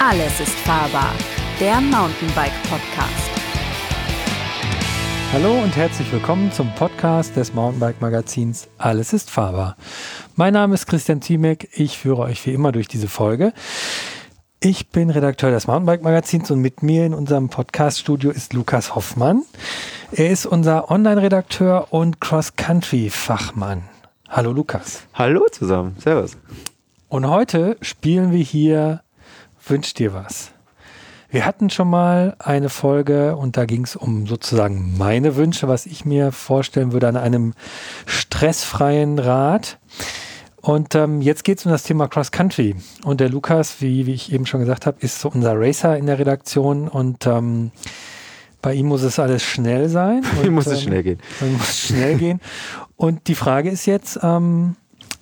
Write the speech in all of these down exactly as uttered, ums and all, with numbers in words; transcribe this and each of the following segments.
Alles ist fahrbar, der Mountainbike-Podcast. Hallo und herzlich willkommen zum Podcast des Mountainbike-Magazins Alles ist fahrbar. Mein Name ist Christian Ziemek, ich führe euch wie immer durch diese Folge. Ich bin Redakteur des Mountainbike-Magazins und mit mir in unserem Podcast-Studio ist Lukas Hoffmann. Er ist unser Online-Redakteur und Cross-Country-Fachmann. Hallo Lukas. Hallo zusammen, servus. Und heute spielen wir hier Wünsch dir was. Wir hatten schon mal eine Folge und da ging es um sozusagen meine Wünsche, was ich mir vorstellen würde an einem stressfreien Rad. Und ähm, jetzt geht es um das Thema Cross Country. Und der Lukas, wie, wie ich eben schon gesagt habe, ist so unser Racer in der Redaktion und ähm, bei ihm muss es alles schnell sein. Bei ihm muss es ähm, schnell gehen. Bei ihm muss es schnell gehen. Und die Frage ist jetzt, ähm,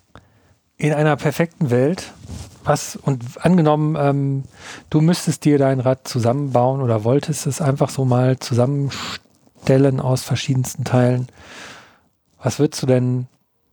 in einer perfekten Welt, was, und angenommen, ähm, du müsstest dir dein Rad zusammenbauen oder wolltest es einfach so mal zusammenstellen aus verschiedensten Teilen. Was würdest du denn,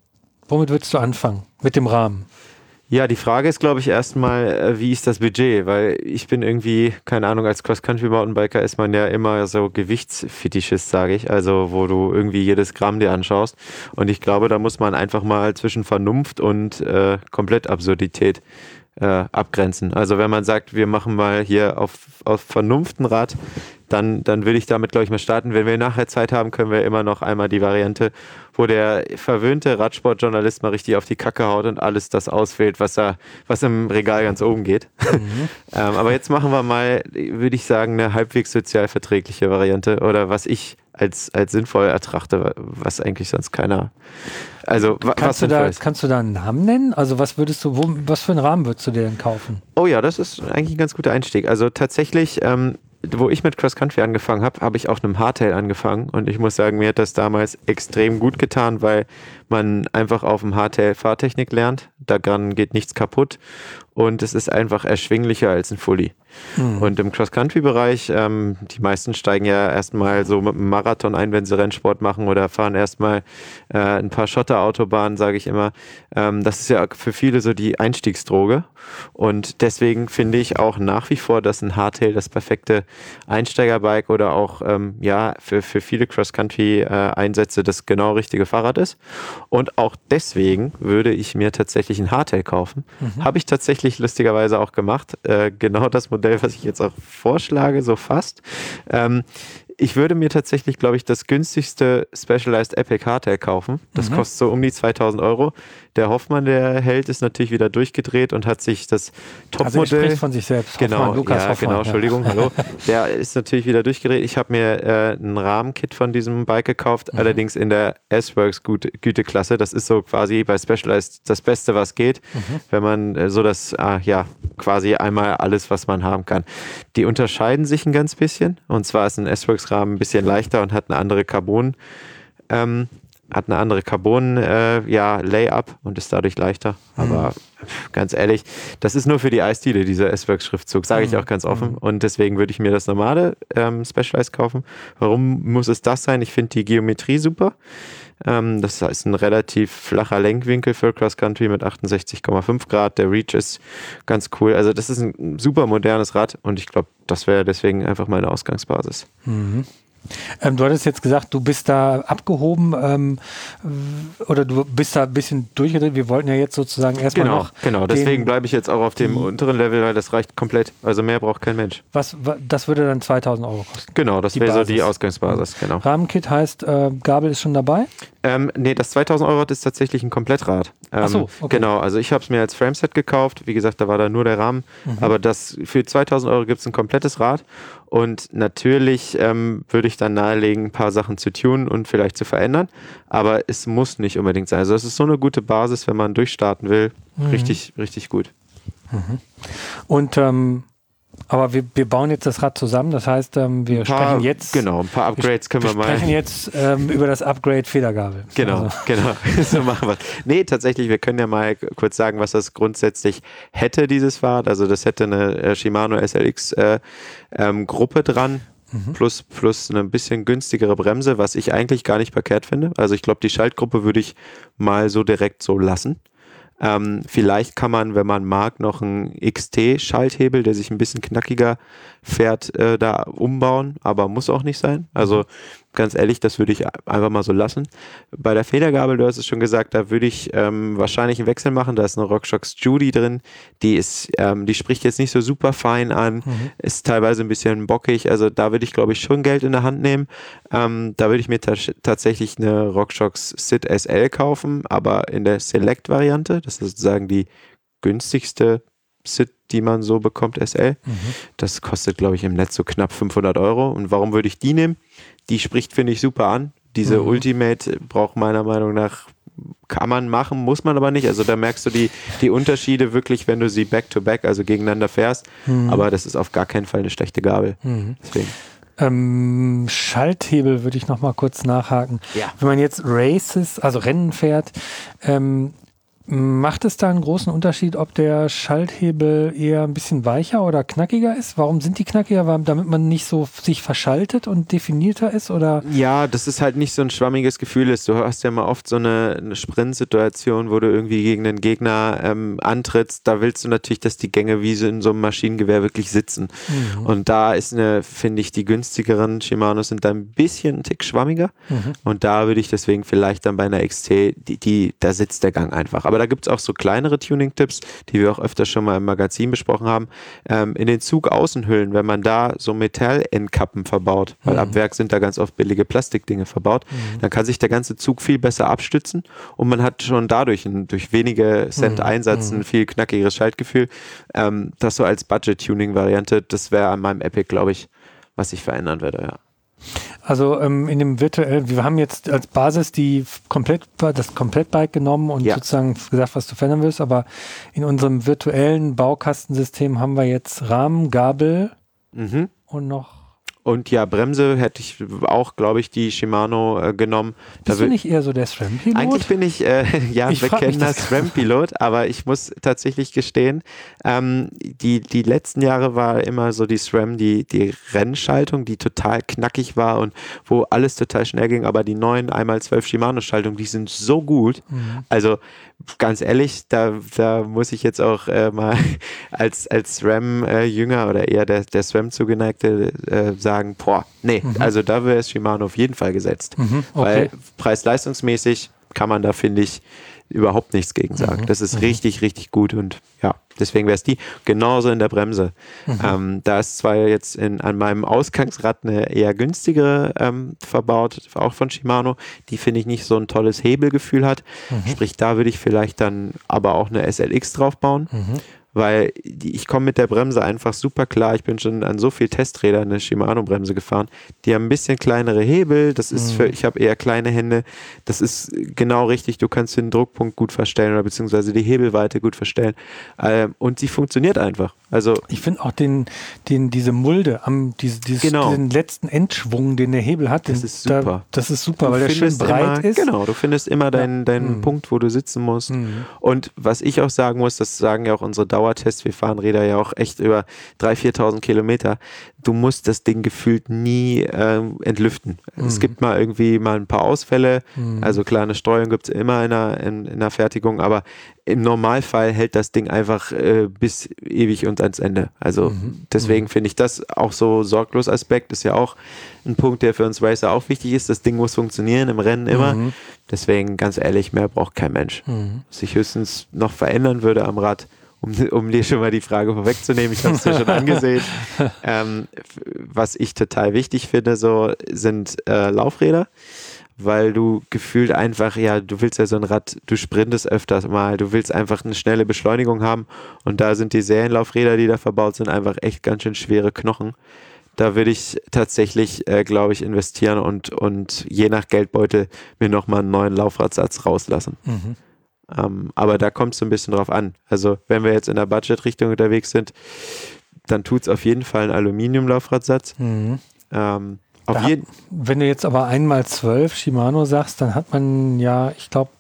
womit würdest du anfangen? Mit dem Rahmen? Ja, die Frage ist, glaube ich, erstmal, wie ist das Budget? Weil ich bin irgendwie, keine Ahnung, als Cross-Country-Mountainbiker ist man ja immer so Gewichtsfetischist, sage ich, also wo du irgendwie jedes Gramm dir anschaust. Und ich glaube, da muss man einfach mal zwischen Vernunft und äh, komplett Absurdität äh, abgrenzen. Also wenn man sagt, wir machen mal hier auf, auf Vernunft ein Rad, dann, dann will ich damit, glaube ich, mal starten. Wenn wir nachher Zeit haben, können wir immer noch einmal die Variante, wo der verwöhnte Radsportjournalist mal richtig auf die Kacke haut und alles das auswählt, was er, was im Regal ganz oben geht. Mhm. ähm, aber jetzt machen wir mal, würde ich sagen, eine halbwegs sozial verträgliche Variante oder was ich als, als sinnvoll ertrachte, was eigentlich sonst keiner. Also kannst was du da, sinnvoll ist. Kannst du da einen Namen nennen? Also was würdest du, wo, was für einen Rahmen würdest du dir denn kaufen? Oh ja, das ist eigentlich ein ganz guter Einstieg. Also tatsächlich, ähm, wo ich mit Cross Country angefangen habe, habe ich auf einem Hardtail angefangen und ich muss sagen, mir hat das damals extrem gut getan, weil man einfach auf dem Hardtail Fahrtechnik lernt, daran geht nichts kaputt und es ist einfach erschwinglicher als ein Fully. Mhm. Und im Cross-Country-Bereich, ähm, die meisten steigen ja erstmal so mit einem Marathon ein, wenn sie Rennsport machen oder fahren erstmal äh, ein paar Schotterautobahnen, sage ich immer. Ähm, das ist ja für viele so die Einstiegsdroge und deswegen finde ich auch nach wie vor, dass ein Hardtail das perfekte Einsteigerbike oder auch ähm, ja für, für viele Cross-Country-Einsätze das genau richtige Fahrrad ist. Und auch deswegen würde ich mir tatsächlich ein Hardtail kaufen. Mhm. Habe ich tatsächlich lustigerweise auch gemacht. Äh, genau das Modell, was ich jetzt auch vorschlage, so fast. Ähm, ich würde mir tatsächlich, glaube ich, das günstigste Specialized Epic Hardtail kaufen. Das mhm. kostet so um die zweitausend Euro. Der Hoffmann, der Held, ist natürlich wieder durchgedreht und hat sich das Topmodell... Also er spricht von sich selbst. Genau, Hoffmann, Lukas ja, Hoffmann, genau, Entschuldigung, ja. Hallo. Der ist natürlich wieder durchgedreht. Ich habe mir äh, ein Rahmenkit von diesem Bike gekauft, mhm. allerdings in der S-Works Güteklasse. Das ist so quasi bei Specialized das Beste, was geht, mhm. wenn man äh, so das, ah, ja, quasi einmal alles, was man haben kann. Die unterscheiden sich ein ganz bisschen und zwar ist ein S-Works-Rahmen ein bisschen leichter und hat eine andere Carbon, ähm, hat eine andere Carbon, äh, ja, Layup und ist dadurch leichter. Mhm. Aber ganz ehrlich, das ist nur für die Eisdiele, dieser S-Works-Schriftzug, sage ich auch ganz offen. Und deswegen würde ich mir das normale ähm, Specialized kaufen. Warum muss es das sein? Ich finde die Geometrie super. Ähm, das ist ein relativ flacher Lenkwinkel für Cross Country mit achtundsechzig Komma fünf Grad. Der Reach ist ganz cool. Also das ist ein super modernes Rad und ich glaube, das wäre deswegen einfach meine Ausgangsbasis. Mhm. Ähm, du hattest jetzt gesagt, du bist da abgehoben ähm, oder du bist da ein bisschen durchgedreht. Wir wollten ja jetzt sozusagen erstmal genau, noch... Genau, deswegen bleibe ich jetzt auch auf dem unteren Level, weil das reicht komplett. Also mehr braucht kein Mensch. Was, das würde dann zweitausend Euro kosten? Genau, das wäre so die Ausgangsbasis. Genau. Rahmenkit heißt, äh, Gabel ist schon dabei? Ähm, nee, das zweitausend Euro ist tatsächlich ein Komplettrad. Ähm, Ach so, okay. Genau, also ich habe es mir als Frameset gekauft. Wie gesagt, da war da nur der Rahmen. Mhm. Aber das für zweitausend Euro gibt es ein komplettes Rad. Und natürlich ähm, würde ich dann nahelegen, ein paar Sachen zu tunen und vielleicht zu verändern. Aber es muss nicht unbedingt sein. Also es ist so eine gute Basis, wenn man durchstarten will. Mhm. Richtig, richtig gut. Mhm. Und ähm, aber wir, wir bauen jetzt das Rad zusammen, das heißt, ähm, wir paar, sprechen jetzt... Genau, ein paar Upgrades können wir, wir mal... Wir sprechen jetzt ähm, über das Upgrade Federgabel. Genau, also. genau, so machen wir es. Nee, tatsächlich, wir können ja mal kurz sagen, was das grundsätzlich hätte, dieses Fahrrad. Also das hätte eine äh, Shimano S L X äh, ähm, Gruppe dran. Mhm. Plus, plus eine bisschen günstigere Bremse, was ich eigentlich gar nicht verkehrt finde. Also ich glaube, die Schaltgruppe würde ich mal so direkt so lassen. Ähm, vielleicht kann man, wenn man mag, noch einen X T-Schalthebel, der sich ein bisschen knackiger fährt, äh, da umbauen, aber muss auch nicht sein. Also ganz ehrlich, das würde ich einfach mal so lassen. Bei der Federgabel, du hast es schon gesagt, da würde ich ähm, wahrscheinlich einen Wechsel machen. Da ist eine RockShox Judy drin. Die ist, ähm, die spricht jetzt nicht so super fein an, mhm. ist teilweise ein bisschen bockig. Also da würde ich, glaube ich, schon Geld in der Hand nehmen. Ähm, da würde ich mir t- tatsächlich eine RockShox S I D S L kaufen, aber in der Select-Variante. Das ist sozusagen die günstigste S I D, die man so bekommt, S L. Mhm. Das kostet, glaube ich, im Netz so knapp fünfhundert Euro. Und warum würde ich die nehmen? Die spricht, finde ich, super an. Diese mhm. Ultimate braucht meiner Meinung nach, kann man machen, muss man aber nicht. Also da merkst du die, die Unterschiede wirklich, wenn du sie back-to-back, also gegeneinander fährst. Mhm. Aber das ist auf gar keinen Fall eine schlechte Gabel. Mhm. Deswegen. Ähm, Schalthebel würde ich noch mal kurz nachhaken. Ja. Wenn man jetzt Races, also Rennen fährt, ähm, macht es da einen großen Unterschied, ob der Schalthebel eher ein bisschen weicher oder knackiger ist? Warum sind die knackiger? Damit man nicht so sich verschaltet und definierter ist? Oder? Ja, das ist halt nicht so ein schwammiges Gefühl ist. Du hast ja mal oft so eine, eine Sprint-Situation, wo du irgendwie gegen einen Gegner ähm, antrittst. Da willst du natürlich, dass die Gänge wie so in so einem Maschinengewehr wirklich sitzen. Mhm. Und da ist eine, finde ich, die günstigeren Shimanos sind da ein bisschen ein Tick schwammiger. Mhm. Und da würde ich deswegen vielleicht dann bei einer X T, die, die, da sitzt der Gang einfach. Aber da gibt es auch so kleinere Tuning-Tipps, die wir auch öfter schon mal im Magazin besprochen haben. Ähm, in den Zugaußenhüllen, wenn man da so Metall-Endkappen verbaut, weil mhm. ab Werk sind da ganz oft billige Plastikdinge verbaut, mhm. dann kann sich der ganze Zug viel besser abstützen und man hat schon dadurch ein, durch wenige Cent mhm. Einsatz ein viel knackigeres Schaltgefühl. Ähm, das so als Budget-Tuning-Variante, das wäre an meinem Epic, glaube ich, was ich verändern würde, ja. Also ähm, in dem virtuellen, wir haben jetzt als Basis die komplett, das Komplettbike genommen und ja. sozusagen gesagt, was du verändern willst, aber in unserem virtuellen Baukastensystem haben wir jetzt Rahmen, Gabel mhm. und noch Und ja, Bremse hätte ich auch, glaube ich, die Shimano äh, genommen. Bist da du nicht eher so der SRAM-Pilot? Eigentlich bin ich, äh, ja, ich bekennender SRAM-Pilot, aber ich muss tatsächlich gestehen, ähm, die, die letzten Jahre war immer so die SRAM, die, die Rennschaltung, die total knackig war und wo alles total schnell ging, aber die neuen eins mal zwölf Shimano-Schaltungen, die sind so gut. Mhm. Also ganz ehrlich, da, da muss ich jetzt auch äh, mal als, als SRAM-Jünger äh, oder eher der, der SRAM-Zugeneigte äh, sagen, boah, nee, mhm. also da wäre es Shimano auf jeden Fall gesetzt. Mhm, okay. Weil preis-leistungsmäßig kann man da, finde ich, überhaupt nichts gegen sagen. Mhm. Das ist mhm. richtig, richtig gut und ja, deswegen wäre es die. Genauso in der Bremse. Mhm. Ähm, da ist zwar jetzt in, an meinem Ausgangsrad eine eher günstigere ähm, verbaut, auch von Shimano, die finde ich nicht so ein tolles Hebelgefühl hat. Mhm. Sprich, da würde ich vielleicht dann aber auch eine S L X drauf bauen. Mhm. Weil die, ich komme mit der Bremse einfach super klar. Ich bin schon an so viel Testrädern eine Shimano-Bremse gefahren. Die haben ein bisschen kleinere Hebel. Das ist für, ich habe eher kleine Hände. Das ist genau richtig. Du kannst den Druckpunkt gut verstellen oder beziehungsweise die Hebelweite gut verstellen. Ähm, und sie funktioniert einfach. Also ich finde auch den, den, diese Mulde am, diese, dieses, genau. diesen letzten Endschwung, den der Hebel hat. Den, das ist super. Da, das ist super, du weil der schön breit immer, ist. Genau, du findest immer deinen, deinen mhm. Punkt, wo du sitzen musst. Mhm. Und was ich auch sagen muss, das sagen ja auch unsere Dauertests, wir fahren Räder ja auch echt über dreitausend, viertausend Kilometer. Du musst das Ding gefühlt nie äh, entlüften. Mhm. Es gibt mal irgendwie mal ein paar Ausfälle, mhm. also klar, eine Streuung gibt es immer in der, in, in der Fertigung, aber im Normalfall hält das Ding einfach äh, bis ewig und ans Ende. Also mhm. deswegen mhm. finde ich das auch so sorglos Aspekt, ist ja auch ein Punkt, der für uns Racer auch wichtig ist. Das Ding muss funktionieren, im Rennen immer. Mhm. Deswegen, ganz ehrlich, mehr braucht kein Mensch. Mhm. Was ich höchstens noch verändern würde am Rad, Um, um dir schon mal die Frage vorwegzunehmen, ich habe es dir schon angesehen. Ähm, was ich total wichtig finde, so sind äh, Laufräder, weil du gefühlt einfach, ja, du willst ja so ein Rad, du sprintest öfters mal, du willst einfach eine schnelle Beschleunigung haben und da sind die Serienlaufräder, die da verbaut sind, einfach echt ganz schön schwere Knochen. Da würde ich tatsächlich, äh, glaube ich, investieren und, und je nach Geldbeutel mir nochmal einen neuen Laufradsatz rauslassen. Mhm. Um, aber da kommt es so ein bisschen drauf an. Also wenn wir jetzt in der Budget-Richtung unterwegs sind, dann tut es auf jeden Fall einen Aluminiumlaufradsatz. Mhm. Um, auf da, jeden wenn du jetzt aber eins mal zwölf Shimano sagst, dann hat man ja, ich glaube,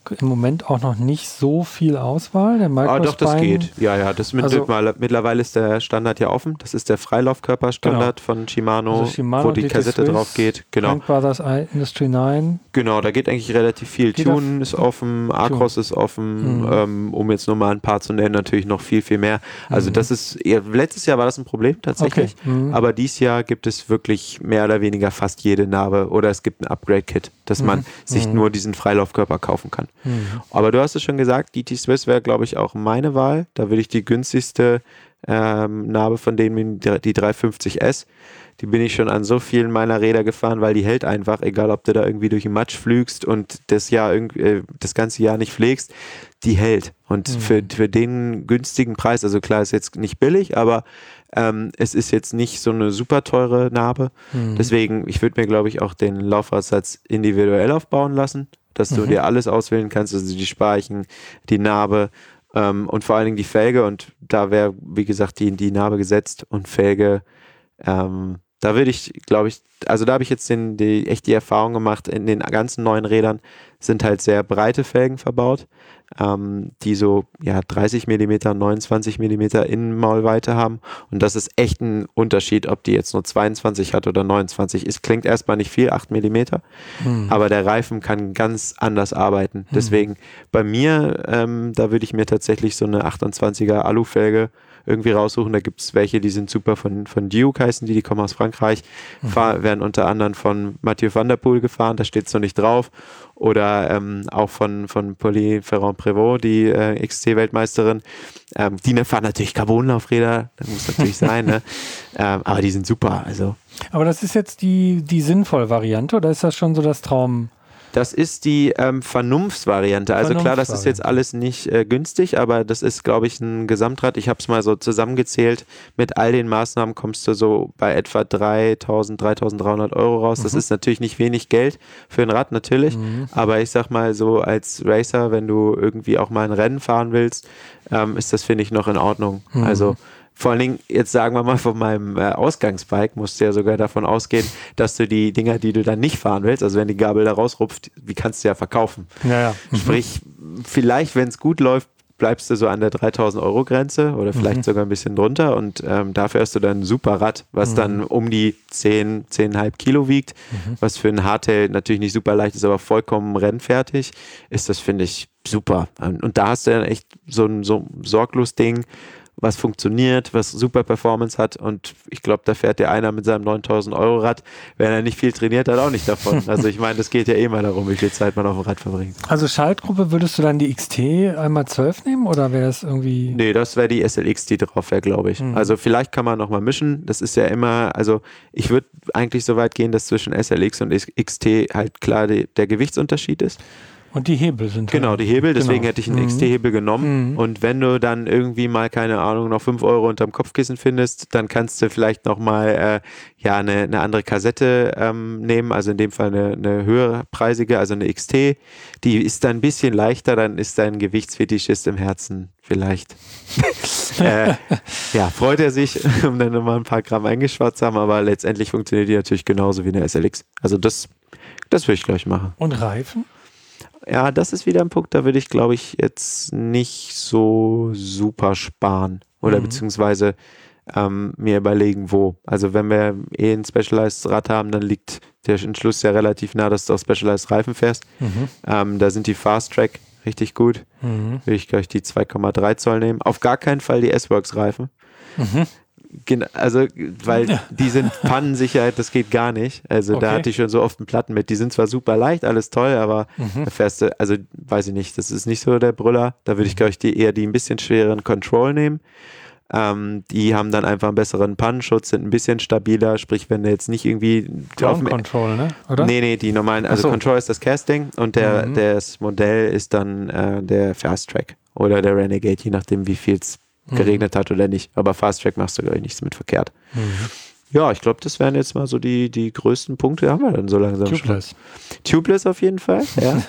im Moment auch noch nicht so viel Auswahl. Der Ah, doch, das Microspine, geht. Ja, ja, das mit, Also- mal, mittlerweile ist der Standard ja offen. Das ist der Freilaufkörperstandard von Shimano, also Shimano, wo die D T Kassette Swiss, drauf geht. Genau. Hank Brothers Industry neun. Genau, da geht eigentlich relativ viel. Geht Tune auf- ist offen, Acros ist offen, Mhm. ähm, um jetzt nur mal ein paar zu nennen, natürlich noch viel, viel mehr. Also Mhm. das ist, eher, letztes Jahr war das ein Problem tatsächlich, Okay. Mhm. aber dieses Jahr gibt es wirklich mehr oder weniger fast jede Narbe oder es gibt ein Upgrade-Kit, dass man Mhm. sich Mhm. nur diesen Freilaufkörper kaufen kann. Mhm. Aber du hast es schon gesagt, D T Swiss wäre, glaube ich, auch meine Wahl. Da würde ich die günstigste ähm, Narbe von denen, die die dreihundertfünfzig S. Die bin ich schon an so vielen meiner Räder gefahren, weil die hält einfach, egal ob du da irgendwie durch den Matsch flügst und das Jahr irgendwie, äh, das ganze Jahr nicht pflegst, die hält. Und Mhm. für, für den günstigen Preis, also klar, ist jetzt nicht billig, aber ähm, es ist jetzt nicht so eine super teure Narbe. Mhm. Deswegen, ich würde mir, glaube ich, auch den Laufradsatz individuell aufbauen lassen, dass du Mhm. dir alles auswählen kannst, also die Speichen, die Narbe ähm, und vor allen Dingen die Felge. Und da wäre, wie gesagt, die, die Narbe gesetzt und Felge. Ähm, da würde ich, glaube ich, also da habe ich jetzt den, die, echt die Erfahrung gemacht, in den ganzen neuen Rädern sind halt sehr breite Felgen verbaut, ähm, die so ja dreißig Millimeter, neunundzwanzig Millimeter Innenmaulweite haben. Und das ist echt ein Unterschied, ob die jetzt nur zweiundzwanzig hat oder neunundzwanzig. Es klingt erstmal nicht viel, acht Millimeter, Mhm. aber der Reifen kann ganz anders arbeiten. Deswegen bei mir, ähm, da würde ich mir tatsächlich so eine achtundzwanziger Alufelge irgendwie raussuchen. Da gibt es welche, die sind super von, von Duke heißen die, die kommen aus Frankreich, Mhm. fahr, werden unter anderem von Mathieu van der Poel gefahren, da steht es noch nicht drauf. Oder ähm, auch von, von Pauline Ferrand-Prévot, die äh, X C-Weltmeisterin. Ähm, die ne, fahren natürlich Carbonlaufräder, das muss natürlich sein, ne? ähm, aber die sind super. Also Aber das ist jetzt die, die sinnvolle Variante oder ist das schon so das Traum? das ist die ähm, Vernunftsvariante. Also klar, das ist jetzt Vernunftsvariante. alles nicht äh, günstig, aber das ist, glaube ich, ein Gesamtrad. Ich habe es mal so zusammengezählt. Mit all den Maßnahmen kommst du so bei etwa dreitausend, dreitausenddreihundert Euro raus. Das Mhm. ist natürlich nicht wenig Geld für ein Rad, natürlich. Mhm. Aber ich sag mal so als Racer, wenn du irgendwie auch mal ein Rennen fahren willst, ähm, ist das, finde ich, noch in Ordnung. Mhm. Also vor allen Dingen, jetzt sagen wir mal, von meinem äh, Ausgangsbike musst du ja sogar davon ausgehen, dass du die Dinger, die du dann nicht fahren willst, also wenn die Gabel da rausrupft, die kannst du ja verkaufen. Ja, ja. Mhm. Sprich, vielleicht, wenn es gut läuft, bleibst du so an der dreitausend Euro Grenze oder vielleicht Mhm. sogar ein bisschen drunter und ähm, dafür hast du dann ein super Rad, was Mhm. dann um die zehn, zehn Komma fünf Kilo wiegt, Mhm. was für ein Hardtail natürlich nicht super leicht ist, aber vollkommen rennfertig, ist das, finde ich, super. Und da hast du dann echt so ein, so ein Sorglos-Ding, was funktioniert, was super Performance hat und ich glaube, da fährt der einer mit seinem neuntausend Euro Rad, wenn er nicht viel trainiert hat, auch nicht davon. Also ich meine, das geht ja eh mal darum, wie viel Zeit man auf dem Rad verbringt. Also Schaltgruppe, würdest du dann die X T einmal zwölf nehmen oder wäre das irgendwie... Nee, das wäre die S L X, die drauf wäre, glaube ich. Mhm. Also vielleicht kann man nochmal mischen. Das ist ja immer, also ich würde eigentlich so weit gehen, dass zwischen S L X und X T halt klar die, der Gewichtsunterschied ist. Und die Hebel sind Genau, halt- die Hebel, deswegen genau. hätte ich einen Mhm. X T-Hebel genommen. Mhm. Und wenn du dann irgendwie mal, keine Ahnung, noch fünf Euro unterm Kopfkissen findest, dann kannst du vielleicht nochmal äh, ja, eine, eine andere Kassette ähm, nehmen, also in dem Fall eine, eine höherpreisige, also eine X T. Die ist dann ein bisschen leichter, dann ist dein Gewichtsfetischist im Herzen vielleicht. äh, ja, freut er sich, um dann nochmal ein paar Gramm eingespart zu haben, aber letztendlich funktioniert die natürlich genauso wie eine S L X. Also das, das würde ich, glaube ich, machen. Und Reifen? Ja, das ist wieder ein Punkt, da würde ich, glaube ich, jetzt nicht so super sparen. Oder Mhm. beziehungsweise ähm, mir überlegen, wo. Also wenn wir eh ein Specialized-Rad haben, dann liegt der Entschluss ja relativ nah, dass du auch Specialized-Reifen fährst. Mhm. Ähm, da sind die Fast Track richtig gut. Mhm. Würde ich gleich die zwei Komma drei Zoll nehmen. Auf gar keinen Fall die S-Works-Reifen. Mhm. Gen- Also, weil die sind Pannensicherheit, das geht gar nicht. Also da Okay. hatte ich schon so oft einen Platten mit. Die sind zwar super leicht, alles toll, aber Mhm. da fährst du, also weiß ich nicht, das ist nicht so der Brüller. Da würde ich, glaube ich, die eher die ein bisschen schwereren Control nehmen. Ähm, die haben dann einfach einen besseren Pannenschutz, sind ein bisschen stabiler, sprich, wenn du jetzt nicht irgendwie auf Ground dem Control, ne? Oder? Nee, nee, die normalen, also Ach so. Control ist das Casting und der, Mhm. das Modell ist dann äh, der Fast Track oder der Renegade, je nachdem, wie viel es Mhm. geregnet hat oder nicht. Aber Fast Track machst du, glaube ich, nichts mit verkehrt. Mhm. Ja, ich glaube, das wären jetzt mal so die, die größten Punkte, haben wir dann so langsam Tubeless. schon. Tubeless auf jeden Fall, ja.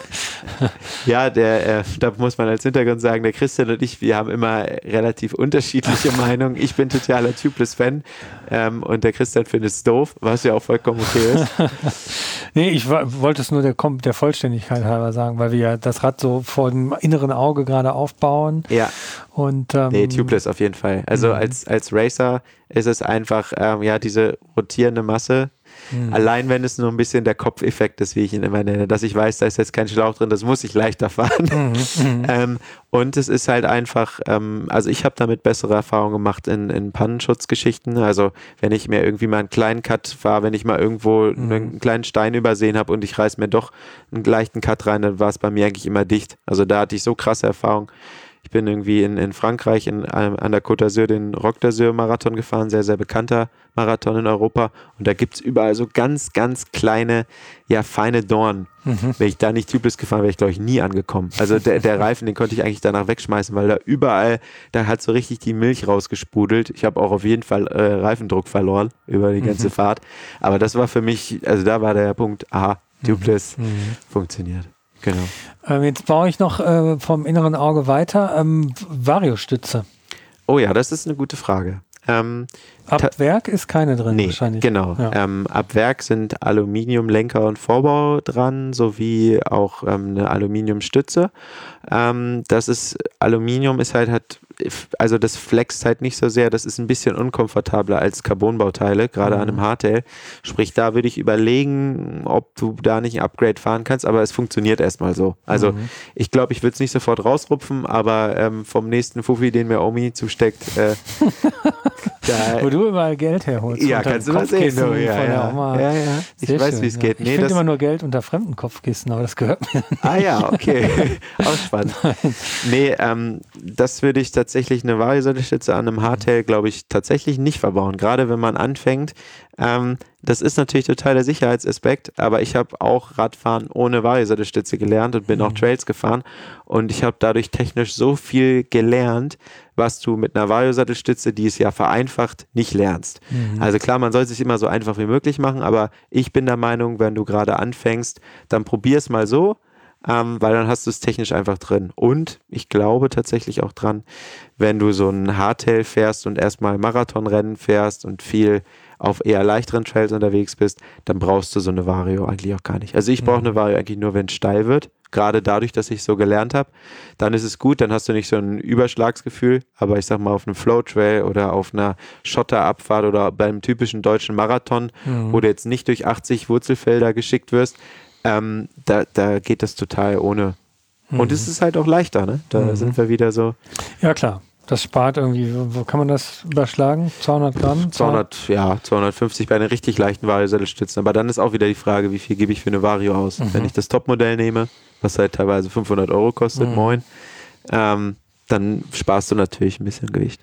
ja, der, äh, da muss man als Hintergrund sagen, der Christian und ich, wir haben immer relativ unterschiedliche Meinungen. Ich bin totaler Tubeless-Fan ähm, und der Christian findet es doof, was ja auch vollkommen okay ist. Nee, ich wollte es nur der, der Vollständigkeit halber sagen, weil wir ja das Rad so vor dem inneren Auge gerade aufbauen. Ja. Und, ähm, nee, Tubeless auf jeden Fall. Also mhm. als, als Racer ist es einfach, ähm, ja, diese rotierende Masse. Mhm. Allein wenn es nur ein bisschen der Kopfeffekt ist, wie ich ihn immer nenne, dass ich weiß, da ist jetzt kein Schlauch drin, das muss ich leichter fahren. Mhm. ähm, und es ist halt einfach, ähm, also ich habe damit bessere Erfahrungen gemacht in, in Pannenschutzgeschichten. Also wenn ich mir irgendwie mal einen kleinen Cut fahre, wenn ich mal irgendwo mhm. einen kleinen Stein übersehen habe und ich reiß mir doch einen leichten Cut rein, dann war es bei mir eigentlich immer dicht. Also da hatte ich so krasse Erfahrungen. Ich bin irgendwie in, in Frankreich in, an der Côte d'Azur den Roc d'Azur Marathon gefahren, sehr, sehr bekannter Marathon in Europa. Und da gibt es überall so ganz, ganz kleine, ja, feine Dornen. Mhm. Wenn ich da nicht Tubeless gefahren wäre, ich glaube ich nie angekommen. Also der, der Reifen, den konnte ich eigentlich danach wegschmeißen, weil da überall, da hat so richtig die Milch rausgesprudelt. Ich habe auch auf jeden Fall äh, Reifendruck verloren über die ganze mhm. Fahrt. Aber das war für mich, also da war der Punkt, aha, Tubeless mhm. funktioniert. Genau. Ähm, jetzt baue ich noch äh, vom inneren Auge weiter. Ähm, Variostütze. Oh ja, das ist eine gute Frage. Ähm, ab Werk ist keine drin nee, wahrscheinlich. Genau. Ja. Ähm, ab Werk sind Aluminiumlenker und Vorbau dran, sowie auch ähm, eine Aluminiumstütze. Ähm, das ist, Aluminium ist halt, hat, also das flext halt nicht so sehr, das ist ein bisschen unkomfortabler als Carbonbauteile, gerade mhm. an einem Hardtail. Sprich, da würde ich überlegen, ob du da nicht ein Upgrade fahren kannst, aber es funktioniert erstmal so. Also mhm. ich glaube, ich würde es nicht sofort rausrupfen, aber ähm, vom nächsten Fuffi, den mir Omi zusteckt, äh, da, wo du überall Geld herholst. Ja, kannst du mal sehen. Du, ja, von ja. Oma. Ja, ja. Ich Sehr weiß, wie es geht. Ich nee, finde immer nur Geld unter fremden Kopfkissen, aber das gehört mir nicht. Ah ja, okay. Auch spannend. Nee, ähm, das würde ich tatsächlich eine Variosattelstütze an einem Hardtail, glaube ich, tatsächlich nicht verbauen. Gerade wenn man anfängt. Ähm, das ist natürlich total der Sicherheitsaspekt, aber ich habe auch Radfahren ohne Variosattelstütze gelernt und bin mhm. auch Trails gefahren und ich habe dadurch technisch so viel gelernt, was du mit einer Variosattelstütze, die es ja vereinfacht, nicht lernst. Mhm. Also klar, man soll es sich immer so einfach wie möglich machen, aber ich bin der Meinung, wenn du gerade anfängst, dann probier es mal so, ähm, weil dann hast du es technisch einfach drin. Und ich glaube tatsächlich auch dran, wenn du so ein Hardtail fährst und erstmal Marathonrennen fährst und viel auf eher leichteren Trails unterwegs bist, dann brauchst du so eine Vario eigentlich auch gar nicht. Also ich brauche eine Vario eigentlich nur, wenn es steil wird. Gerade dadurch, dass ich so gelernt habe, dann ist es gut, dann hast du nicht so ein Überschlagsgefühl, aber ich sag mal auf einem Flow-Trail oder auf einer Schotterabfahrt oder beim typischen deutschen Marathon, mhm. wo du jetzt nicht durch achtzig Wurzelfelder geschickt wirst, ähm, da, da geht das total ohne. Mhm. Und es ist halt auch leichter, ne? Da mhm. sind wir wieder so. Ja, klar. Das spart irgendwie, wo kann man das überschlagen? zweihundert Gramm? zweihundert, ja, zweihundertfünfzig bei den richtig leichten Variosattelstützen. Aber dann ist auch wieder die Frage, wie viel gebe ich für eine Vario aus? Mhm. Wenn ich das Topmodell nehme, was halt teilweise fünfhundert Euro kostet, mhm. moin, ähm, dann sparst du natürlich ein bisschen Gewicht.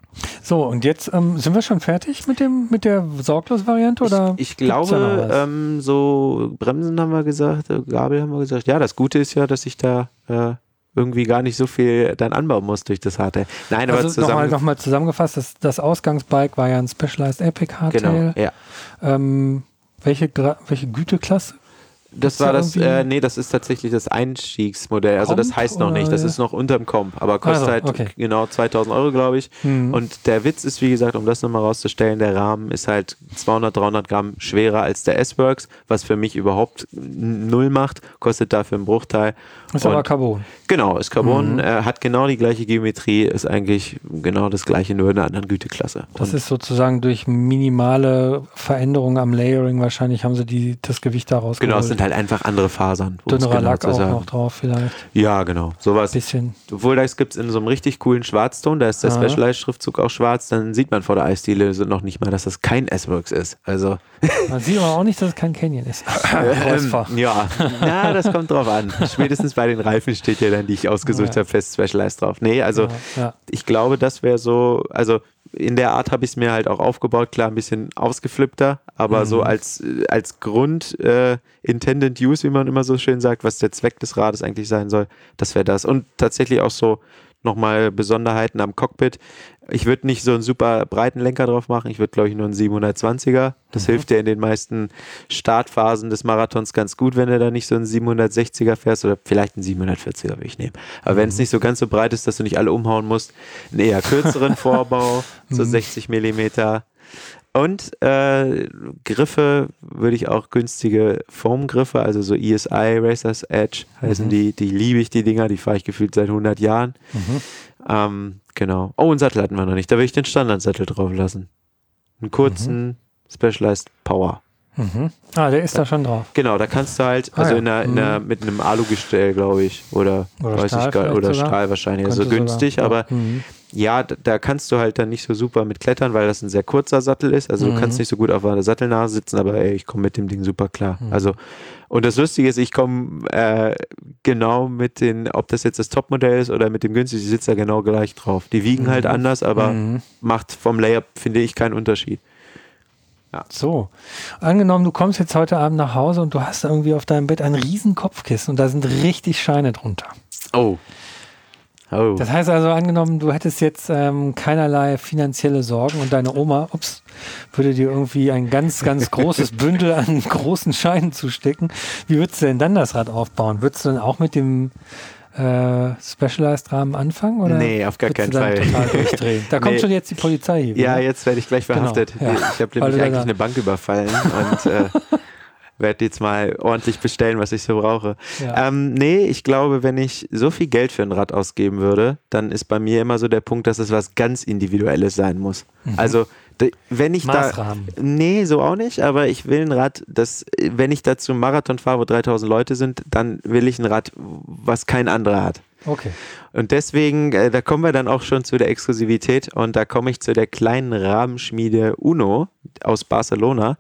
So, und jetzt ähm, sind wir schon fertig mit dem mit der Sorglos-Variante? Oder ich, ich glaube, ähm, so Bremsen haben wir gesagt, Gabel haben wir gesagt. Ja, das Gute ist ja, dass ich da äh, irgendwie gar nicht so viel dann anbauen muss durch das Hardtail. Nein, aber also zusammen nochmal noch mal zusammengefasst, das, das Ausgangsbike war ja ein Specialized Epic Hardtail. Genau, ja. Ähm, welche, welche Güteklasse? Das war das, äh, nee, das ist tatsächlich das Einstiegsmodell. Also das heißt noch nicht, das ist noch unterm Comp, aber kostet also, halt okay. genau zweitausend Euro, glaube ich. Mhm. Und der Witz ist, wie gesagt, um das nochmal rauszustellen, der Rahmen ist halt zweihundert, dreihundert Gramm schwerer als der S-Works, was für mich überhaupt null macht, kostet dafür einen Bruchteil. Ist und aber Carbon. Genau, ist Carbon, mhm. äh, hat genau die gleiche Geometrie, ist eigentlich genau das gleiche, nur in einer anderen Güteklasse. Das und ist sozusagen durch minimale Veränderungen am Layering, wahrscheinlich haben sie die, das Gewicht daraus Genau, es sind halt einfach andere Fasern. Dünnerer genau Lack auch noch drauf vielleicht. Ja, genau. Sowas. Bisschen. Obwohl, das gibt es in so einem richtig coolen Schwarzton, da ist der Aha. Specialized-Schriftzug auch schwarz, dann sieht man vor der Eisdiele noch nicht mal, dass das kein S-Works ist. Also man sieht aber auch nicht, dass es kein Canyon ist. ähm, ja, na, das kommt drauf an. Spätestens bei den Reifen steht ja dann, die ich ausgesucht ja. habe, fest Specialized drauf. Nee, also ja, ja. ich glaube, das wäre so, also in der Art habe ich es mir halt auch aufgebaut, klar ein bisschen ausgeflippter, aber mhm. so als, als Grund äh, Intended Use, wie man immer so schön sagt, was der Zweck des Rades eigentlich sein soll, das wäre das. Und tatsächlich auch so nochmal Besonderheiten am Cockpit. Ich würde nicht so einen super breiten Lenker drauf machen. Ich würde, glaube ich, nur einen siebenhundertzwanziger. Das mhm. hilft dir in den meisten Startphasen des Marathons ganz gut, wenn du da nicht so einen siebenhundertsechziger fährst oder vielleicht einen siebenhundertvierziger würde ich nehmen. Aber mhm. wenn es nicht so ganz so breit ist, dass du nicht alle umhauen musst, einen eher kürzeren Vorbau, so sechzig Millimeter. Und äh, Griffe würde ich auch günstige Foam-Griffe, also so E S I, Racers Edge heißen mhm. die, die liebe ich, die Dinger, die fahre ich gefühlt seit hundert Jahren. Mhm. Ähm, genau. Oh, einen Sattel hatten wir noch nicht, da würde ich den Standardsattel drauf lassen. Einen kurzen mhm. Specialized Power. Mhm. Ah, der ist da schon drauf. Genau, da kannst du halt, also ah, ja. in einer, in einer, mit einem Alugestell, glaube ich, oder, oder weiß Stahl ich gar, oder sogar. Stahl wahrscheinlich, also günstig, sogar. aber mhm. ja, da, da kannst du halt dann nicht so super mit klettern, weil das ein sehr kurzer Sattel ist, also mhm. du kannst nicht so gut auf einer Sattelnase sitzen, aber ey, ich komme mit dem Ding super klar. Mhm. Also, und das Lustige ist, ich komme äh, genau mit den, ob das jetzt das Topmodell ist oder mit dem günstigen, ich sitze da genau gleich drauf. Die wiegen mhm. halt anders, aber mhm. macht vom Layup, finde ich, keinen Unterschied. Ja. So, angenommen, du kommst jetzt heute Abend nach Hause und du hast irgendwie auf deinem Bett ein riesen Kopfkissen und da sind richtig Scheine drunter. Oh. Oh. Das heißt also, angenommen, du hättest jetzt ähm, keinerlei finanzielle Sorgen und deine Oma, ups, würde dir irgendwie ein ganz, ganz großes Bündel an großen Scheinen zustecken. Wie würdest du denn dann das Rad aufbauen? Würdest du dann auch mit dem Äh, Specialized-Rahmen anfangen? Oder nee, auf gar keinen du dann Fall. Total durchdrehen? Da kommt nee. schon jetzt die Polizei hier. Ja, wieder. jetzt werde ich gleich verhaftet. Genau, ja. Ich habe nämlich eigentlich eine Bank überfallen und äh, werde jetzt mal ordentlich bestellen, was ich so brauche. Ja. Ähm, nee, ich glaube, wenn ich so viel Geld für ein Rad ausgeben würde, dann ist bei mir immer so der Punkt, dass es was ganz Individuelles sein muss. Mhm. Also wenn ich Maßrahmen. da, nee, so auch nicht, aber ich will ein Rad, das, wenn ich dazu einen Marathon fahre, wo dreitausend Leute sind, dann will ich ein Rad, was kein anderer hat. Okay. Und deswegen, äh, da kommen wir dann auch schon zu der Exklusivität und da komme ich zu der kleinen Rahmenschmiede Uno aus Barcelona,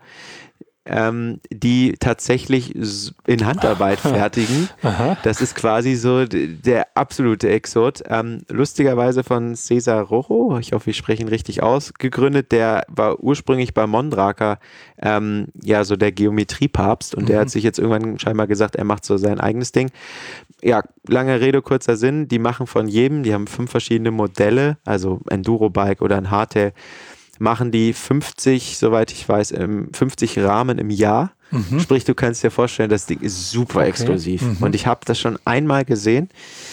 ähm, die tatsächlich in Handarbeit fertigen. Aha. Das ist quasi so d- der absolute Exot. Ähm, lustigerweise von Cesar Rojo, ich hoffe, ich spreche ihn richtig aus, gegründet. Der war ursprünglich bei Mondraker ähm, ja so der Geometriepapst und mhm. der hat sich jetzt irgendwann scheinbar gesagt, er macht so sein eigenes Ding. Ja, lange Rede, kurzer Sinn. Die machen von jedem, die haben fünf verschiedene Modelle, also Enduro-Bike oder ein Hardtail, machen die fünfzig, soweit ich weiß, fünfzig Rahmen im Jahr. Mhm. Sprich, du kannst dir vorstellen, das Ding ist super okay. exklusiv. Mhm. Und ich habe das schon einmal gesehen.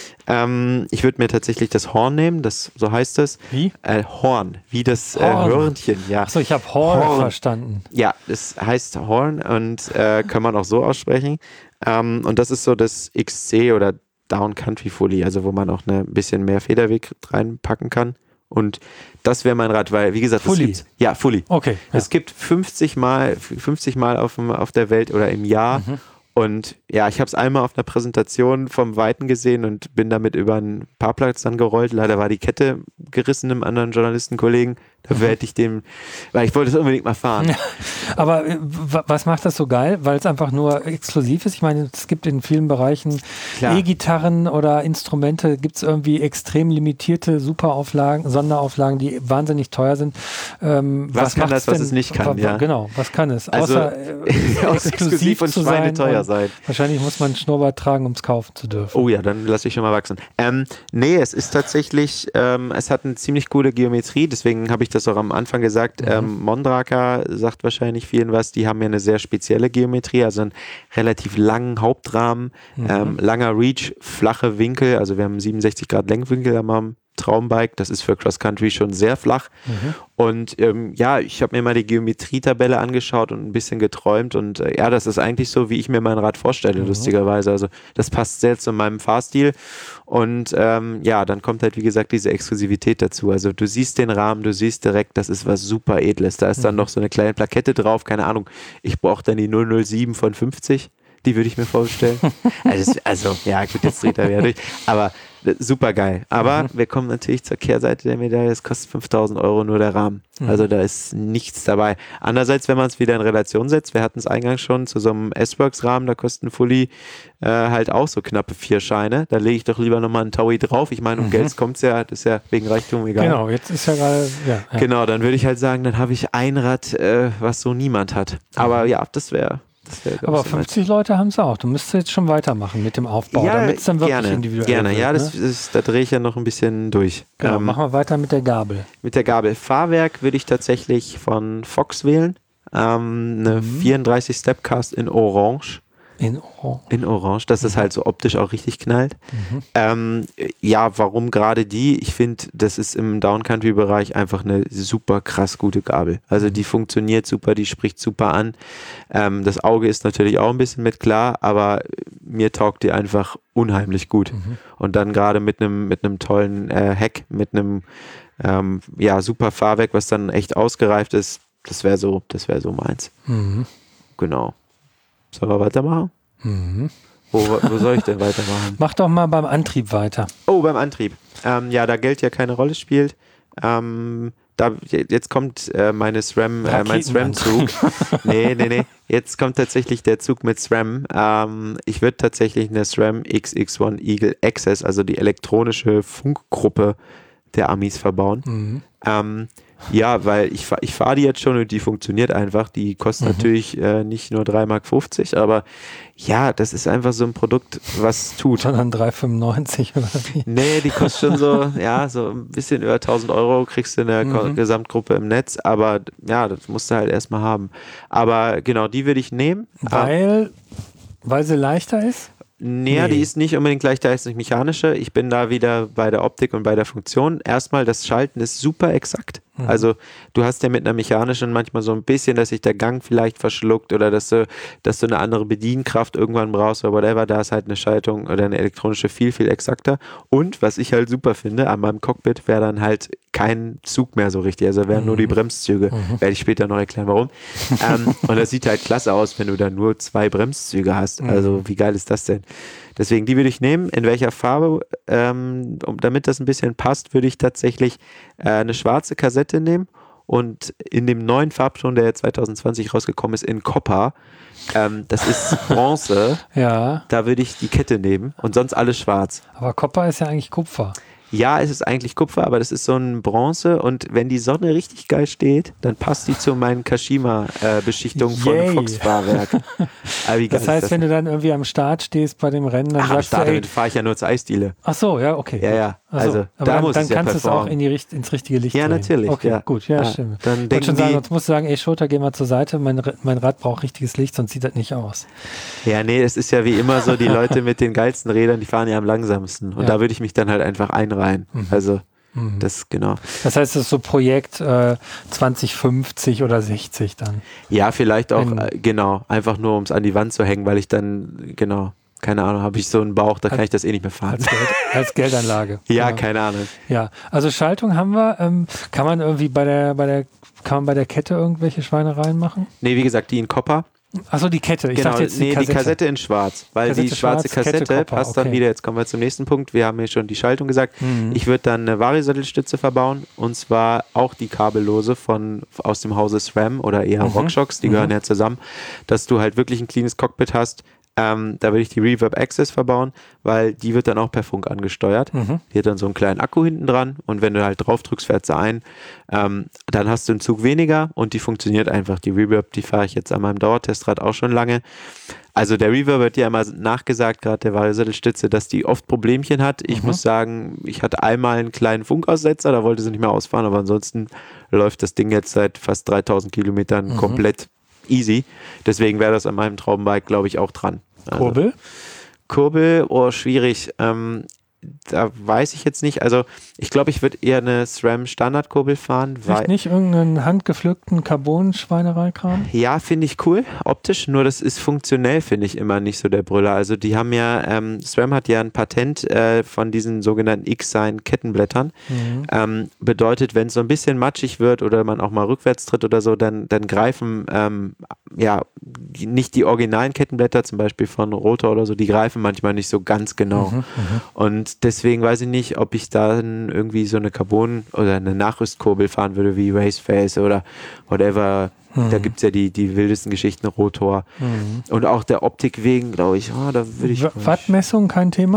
Ähm, ich würde mir tatsächlich das Horn nehmen, das, so heißt es. Wie? Äh, Horn, wie das äh, Hörnchen. Ja. Achso, ich habe Horn, Horn verstanden. Ja, das heißt Horn und äh, kann man auch so aussprechen. Ähm, und das ist so das X C oder Down Country Fully, also wo man auch ein bisschen mehr Federweg reinpacken kann. Und das wäre mein Rat, weil, wie gesagt, Fully. Es gibt, ja, Fully. Okay. Ja. Es gibt fünfzig Mal, fünfzig Mal auf, dem, auf der Welt oder im Jahr. Mhm. Und ja, ich habe es einmal auf einer Präsentation vom Weiten gesehen und bin damit über einen Parkplatz dann gerollt. Leider war die Kette gerissen einem anderen Journalistenkollegen. Dafür hätte ich dem, weil ich wollte es unbedingt mal fahren. Aber äh, was macht das so geil? Weil es einfach nur exklusiv ist? Ich meine, es gibt in vielen Bereichen Klar. E-Gitarren oder Instrumente, gibt es irgendwie extrem limitierte Superauflagen, Sonderauflagen, die wahnsinnig teuer sind. Ähm, was, was kann das, was denn? es nicht kann? Ja. Genau, was kann es? Also, Außer äh, exklusiv und zu sein teuer sein. Wahrscheinlich muss man einen Schnurrbart tragen, um es kaufen zu dürfen. Oh ja, dann lasse ich schon mal wachsen. Ähm, nee, es ist tatsächlich, ähm, es hat eine ziemlich coole Geometrie, deswegen habe ich das auch am Anfang gesagt. Mhm. Ähm, Mondraker sagt wahrscheinlich vielen was, die haben ja eine sehr spezielle Geometrie, also einen relativ langen Hauptrahmen, mhm. ähm, langer Reach, flache Winkel, also wir haben siebenundsechzig Grad Lenkwinkel am Traumbike, das ist für Cross Country schon sehr flach. Mhm. Und ähm, ja, ich habe mir mal die Geometrietabelle angeschaut und ein bisschen geträumt und äh, ja, das ist eigentlich so, wie ich mir mein Rad vorstelle, mhm. lustigerweise. Also das passt sehr zu meinem Fahrstil und ähm, ja, dann kommt halt wie gesagt diese Exklusivität dazu. Also du siehst den Rahmen, du siehst direkt, das ist was super Edles. Da ist mhm. dann noch so eine kleine Plakette drauf, keine Ahnung, ich brauche dann die null null sieben von fünfzig. Die würde ich mir vorstellen. also, also, ja, gut, jetzt dreht er wieder durch. Aber super geil. Aber mhm. wir kommen natürlich zur Kehrseite der Medaille. Es kostet fünftausend Euro nur der Rahmen. Mhm. Also da ist nichts dabei. Andererseits, wenn man es wieder in Relation setzt, wir hatten es eingangs schon zu so einem S-Works-Rahmen, da kosten Fully äh, halt auch so knappe vier Scheine. Da lege ich doch lieber nochmal einen Taui drauf. Ich meine, um mhm. Geld kommt es ja, das ist ja wegen Reichtum egal. Genau, jetzt ist ja gerade, ja, ja. Genau, dann würde ich halt sagen, dann habe ich ein Rad, äh, was so niemand hat. Aber ja, das wäre Das wär, Aber fünfzig Leute haben es auch. Du müsstest jetzt schon weitermachen mit dem Aufbau, ja, damit es dann wirklich gerne, individuell gerne. wird. Ja, ne? das ist, da drehe ich ja noch ein bisschen durch. Genau, ähm, machen wir weiter mit der Gabel. Mit der Gabel. Fahrwerk würde ich tatsächlich von Fox wählen. Ähm, eine Mhm. vierunddreißig Stepcast in Orange. In Orange. In Orange, dass es halt so optisch auch richtig knallt. Mhm. Ähm, ja, warum gerade die? Ich finde, das ist im Downcountry-Bereich einfach eine super krass gute Gabel. Also die funktioniert super, die spricht super an. Ähm, das Auge ist natürlich auch ein bisschen mit klar, aber mir taugt die einfach unheimlich gut. Mhm. Und dann gerade mit einem mit einem tollen äh, Heck, mit einem ähm, ja, super Fahrwerk, was dann echt ausgereift ist, das wäre so, das wäre so meins. Mhm. Genau. Sollen wir weitermachen? Mhm. Wo, wo soll ich denn weitermachen? Mach doch mal beim Antrieb weiter. Oh, beim Antrieb. Ähm, ja, da Geld ja keine Rolle spielt. Ähm, da, jetzt kommt äh, meine SRAM, äh, mein SRAM-Zug. nee, nee, nee. Jetzt kommt tatsächlich der Zug mit SRAM. Ähm, ich würde tatsächlich eine SRAM X X eins Eagle Access, also die elektronische Funkgruppe der Amis verbauen. Mhm. Ähm, ja, weil ich, ich fahre die jetzt schon und die funktioniert einfach. Die kostet Mhm. natürlich äh, nicht nur drei Mark fünfzig, aber ja, das ist einfach so ein Produkt, was tut. Sondern drei fünfundneunzig oder wie? Nee, die kostet schon so, ja, so ein bisschen über tausend Euro kriegst du in der Ko- Mhm. Gesamtgruppe im Netz, aber ja, das musst du halt erstmal haben. Aber genau, die würde ich nehmen. Weil, weil sie leichter ist? Nee, Nee. die ist nicht unbedingt gleich da, ist nicht mechanische. Ich bin da wieder bei der Optik und bei der Funktion. Erstmal, das Schalten ist super exakt. Mhm. Also du hast ja mit einer mechanischen manchmal so ein bisschen, dass sich der Gang vielleicht verschluckt oder dass du, dass du eine andere Bedienkraft irgendwann brauchst oder whatever. Da ist halt eine Schaltung oder eine elektronische viel, viel exakter. Und was ich halt super finde, an meinem Cockpit wäre dann halt kein Zug mehr so richtig. Also wären Mhm. nur die Bremszüge. Mhm. Werde ich später noch erklären, warum. ähm, und das sieht halt klasse aus, wenn du dann nur zwei Bremszüge hast. Also wie geil ist das denn? Deswegen, die würde ich nehmen. In welcher Farbe? Ähm, um, damit das ein bisschen passt, würde ich tatsächlich äh, eine schwarze Kassette nehmen und in dem neuen Farbton, der zwanzig zwanzig rausgekommen ist, in Copper. Ähm, das ist Bronze. Ja, Da würde ich die Kette nehmen und sonst alles schwarz. aber Copper ist ja eigentlich Kupfer. Ja, es ist eigentlich Kupfer, aber das ist so ein Bronze und wenn die Sonne richtig geil steht, dann passt die zu meinen Kashima-Beschichtungen von Yay. Fox-Fahrwerk. Aber wie geil Das heißt, ist das wenn du dann irgendwie am Start stehst bei dem Rennen, dann Ach, am sagst Start, du, ey, damit fahre ich ja nur zur Eisdiele. ach so, ja, okay. Ja, ja. Ach so. Also, aber da dann, muss dann es ja kannst du es auch performen. in die Richt ins richtige Licht Ja, drehen. natürlich, Okay, ja. gut, ja, Ja, stimmt. dann Ich wollte denken schon sagen, die- sonst musst du sagen, ey, Schulter, geh mal zur Seite, mein, R- mein Rad braucht richtiges Licht, sonst sieht das nicht aus. Ja, nee, es ist ja wie immer so, die Leute mit den geilsten Rädern, die fahren ja am langsamsten. Und Ja. da würde ich mich dann halt einfach einreihen. Mhm. Also, Mhm. das, genau. Das heißt, das ist so Projekt äh, zwanzig fünfzig oder sechzig dann. Ja, vielleicht auch, Wenn- äh, genau, einfach nur, um es an die Wand zu hängen, weil ich dann, genau, keine Ahnung, habe ich so einen Bauch, da kann Als- ich das eh nicht mehr fahren. Als, Geld, als Geldanlage. Ja, Genau. keine Ahnung. Ja, also Schaltung haben wir. Ähm, kann man irgendwie bei der, bei der, kann man bei der Kette irgendwelche Schweinereien machen? Nee, wie gesagt, die in Copper. Achso, die Kette. Ich genau, dachte jetzt die nee, Kassette. die Kassette in schwarz. Weil Kassette die schwarze schwarz, Kette Kassette Copper, passt dann okay. wieder, jetzt kommen wir zum nächsten Punkt, wir haben ja schon die Schaltung gesagt. Mhm. Ich würde dann eine Variosattelstütze verbauen und zwar auch die kabellose von aus dem Hause SRAM oder eher Mhm. RockShox, die Mhm. gehören ja zusammen, dass du halt wirklich ein cleanes Cockpit hast. Ähm, da würde ich die Reverb Access verbauen, weil die wird dann auch per Funk angesteuert. Mhm. Die hat dann so einen kleinen Akku hinten dran und wenn du halt drauf drückst, fährt sie ein. Ähm, dann hast du einen Zug weniger und die funktioniert einfach. Die Reverb, die fahre ich jetzt an meinem Dauertestrad auch schon lange. Also der Reverb wird ja immer nachgesagt, gerade der Variosattelstütze, dass die oft Problemchen hat. Ich Mhm. muss sagen, ich hatte einmal einen kleinen Funkaussetzer, da wollte sie nicht mehr ausfahren, aber ansonsten läuft das Ding jetzt seit fast dreitausend Kilometern Mhm. komplett easy. Deswegen wäre das an meinem Traumbike, glaube ich, auch dran. Also, Kurbel? Kurbel, oh, schwierig. Ähm, da weiß ich jetzt nicht. Also ich glaube, ich würde eher eine SRAM Standardkurbel fahren, weil Vielleicht nicht irgendeinen handgepflückten Carbon-Schweinereikram? ja, finde ich cool, optisch, nur das ist funktionell, finde ich immer nicht so der Brüller. Also die haben ja, ähm, SRAM hat ja ein Patent äh, von diesen sogenannten X-Sign-Kettenblättern. Mhm. Ähm, bedeutet, wenn es so ein bisschen matschig wird oder man auch mal rückwärts tritt oder so, dann, dann greifen ähm, ja die, nicht die originalen Kettenblätter, zum Beispiel von Rotor oder so, die greifen manchmal nicht so ganz genau. Mhm. Mhm. Und deswegen weiß ich nicht, ob ich dann irgendwie so eine Carbon- oder eine Nachrüstkurbel fahren würde wie Raceface oder whatever. Mhm. Da gibt es ja die, die wildesten Geschichten, Rotor. Mhm. Und auch der Optik wegen, glaube ich, oh, da würde ich... W- Wattmessung kein Thema?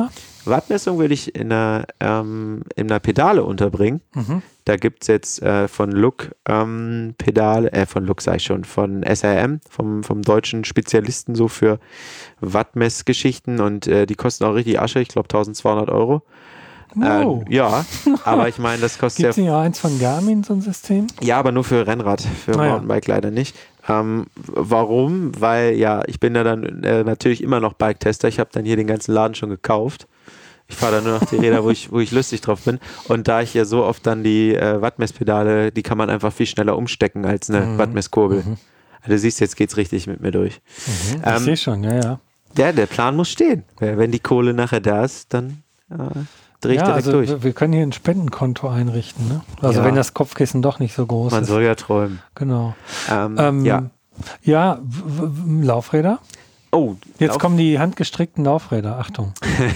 Wattmessung würde ich in einer, ähm, in einer Pedale unterbringen. Mhm. Da gibt es jetzt äh, von Look ähm, Pedale, äh, von Look sag ich schon, von S R M, vom, vom deutschen Spezialisten so für Wattmessgeschichten und äh, die kosten auch richtig Asche, ich glaube tausendzweihundert Euro. Wow. Äh, ja, aber ich meine, das kostet Gibt es ja... nicht auch eins von Garmin, so ein System? Ja, aber nur für Rennrad, für Ah, ja. Mountainbike leider nicht. Ähm, warum? Weil ja, ich bin ja dann äh, natürlich immer noch Bike-Tester. Ich habe dann hier den ganzen Laden schon gekauft. Ich fahre dann nur noch die Räder, wo ich, wo ich lustig drauf bin. Und da ich ja so oft dann die äh, Wattmesspedale, die kann man einfach viel schneller umstecken als eine Mhm. Wattmesskurbel. Mhm. Also du siehst, jetzt geht's richtig mit mir durch. Mhm. Ich Ähm, sehe schon, ja, ja. Der, der Plan muss stehen. Wenn die Kohle nachher da ist, dann äh, drehe ich Ja, direkt also durch. wir, wir können hier ein Spendenkonto einrichten, ne? Also Ja. wenn das Kopfkissen doch nicht so groß Man ist. soll ja träumen. Genau. Ähm, Ähm, ja. Ja, w- w- Laufräder. Oh, Jetzt Lauf- kommen die handgestrickten Laufräder. Achtung.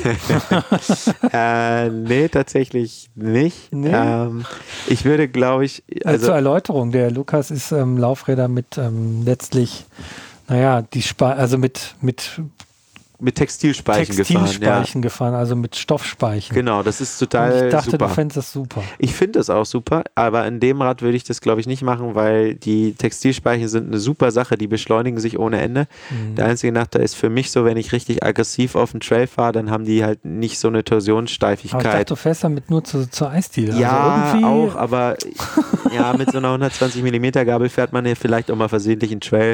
äh, nee, tatsächlich nicht. Nee? Ähm, ich würde, glaube ich, Also, also zur Erläuterung, der Lukas ist ähm, Laufräder mit ähm, letztlich, naja, die Spa also mit, mit mit Textilspeichen gefahren. Textilspeichen gefahren, also mit Stoffspeichen. Ja. Genau, das ist Und total ich dachte, super. du fändest das super. Ich finde das auch super, aber in dem Rad würde ich das, glaube ich, nicht machen, weil die Textilspeichen sind eine super Sache, die beschleunigen sich ohne Ende. Mhm. Der einzige Nachteil ist für mich so, wenn ich richtig aggressiv auf den Trail fahre, dann haben die halt nicht so eine Aber ich Torsionssteifigkeit. dachte, du fährst damit nur zu, zur Eisdiele. Ja, also irgendwie auch, aber ja, mit so einer hundertzwanzig Millimeter Gabel fährt man ja vielleicht auch mal versehentlich einen Trail.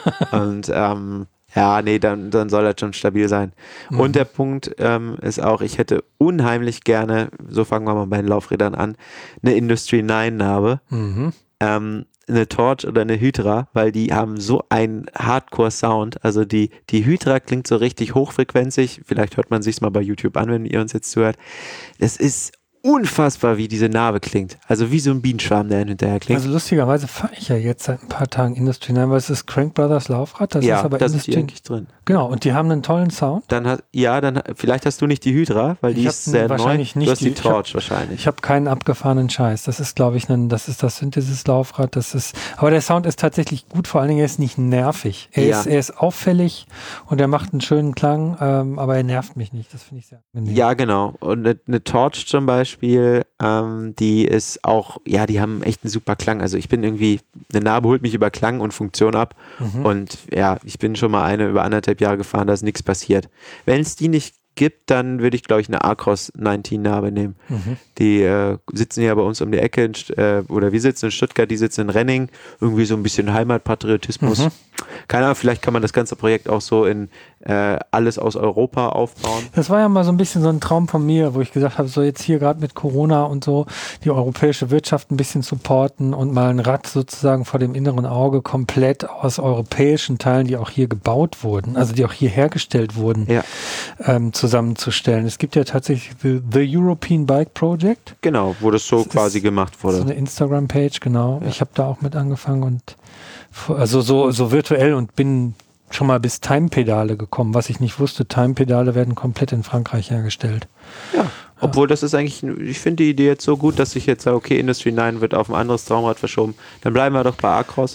Und ähm, ja, nee, dann, dann soll das schon stabil sein. Mhm. Und der Punkt ähm, ist auch, ich hätte unheimlich gerne, so fangen wir mal bei den Laufrädern an, eine Industry neun Narbe, Mhm. ähm, eine Torch oder eine Hydra, weil die haben so einen Hardcore-Sound. Also die, die Hydra klingt so richtig hochfrequenzig. Vielleicht hört man sich's mal bei YouTube an, wenn ihr uns jetzt zuhört. Das ist unfassbar, wie diese Narbe klingt. Also wie so ein Bienenschwarm, der hinterher klingt. Also lustigerweise fahre ich ja jetzt seit ein paar Tagen Industry neun, weil es ist Crank Brothers Laufrad, das ja, ist aber das ist die Industry. eigentlich drin. Genau, und die haben einen tollen Sound. Dann hat, ja, dann vielleicht hast du nicht die Hydra, weil die Ich ist hab sehr neu. wahrscheinlich nicht du hast die, die- ich hab- Torch wahrscheinlich. Ich habe keinen abgefahrenen Scheiß. Das ist, glaube ich, ein, das ist das Synthesis-Laufrad. Das ist, aber der Sound ist tatsächlich gut, vor allen Dingen, er ist nicht nervig. Er, Ja. ist, er ist auffällig und er macht einen schönen Klang, ähm, aber er nervt mich nicht. Das finde ich sehr angenehm. Ja, genau. Und eine, eine Torch zum Beispiel, ähm, die ist auch, ja, die haben echt einen super Klang. Also ich bin irgendwie, eine Narbe holt mich über Klang und Funktion ab. Mhm. Und ja, ich bin schon mal eine über anderthalb Jahre gefahren, da ist nichts passiert. Wenn es die nicht gibt, dann würde ich, glaube ich, eine Acros neunzehn Narbe nehmen. Mhm. Die äh, sitzen ja bei uns um die Ecke, in, St- äh, oder wir sitzen in Stuttgart, die sitzen in Renning. Irgendwie so ein bisschen Heimatpatriotismus. Mhm. Keine Ahnung, vielleicht kann man das ganze Projekt auch so in äh, alles aus Europa aufbauen. Das war ja mal so ein bisschen so ein Traum von mir, wo ich gesagt habe, so jetzt hier gerade mit Corona und so die europäische Wirtschaft ein bisschen supporten und mal ein Rad sozusagen vor dem inneren Auge komplett aus europäischen Teilen, die auch hier gebaut wurden, also die auch hier hergestellt wurden, Ja, ähm, zusammenzustellen. Es gibt ja tatsächlich the, the European Bike Project, genau, wo das so Das ist quasi gemacht so wurde. eine Instagram-Page, genau. Ja. Ich habe da auch mit angefangen und f- also so, so virtuell und bin schon mal bis Time-Pedale gekommen, was ich nicht wusste. Time-Pedale werden komplett in Frankreich hergestellt. Ja, obwohl das ist eigentlich, ich finde die Idee jetzt so gut, dass ich jetzt sage, okay, Industry neun wird auf ein anderes Traumrad verschoben. Dann bleiben wir doch bei Acros.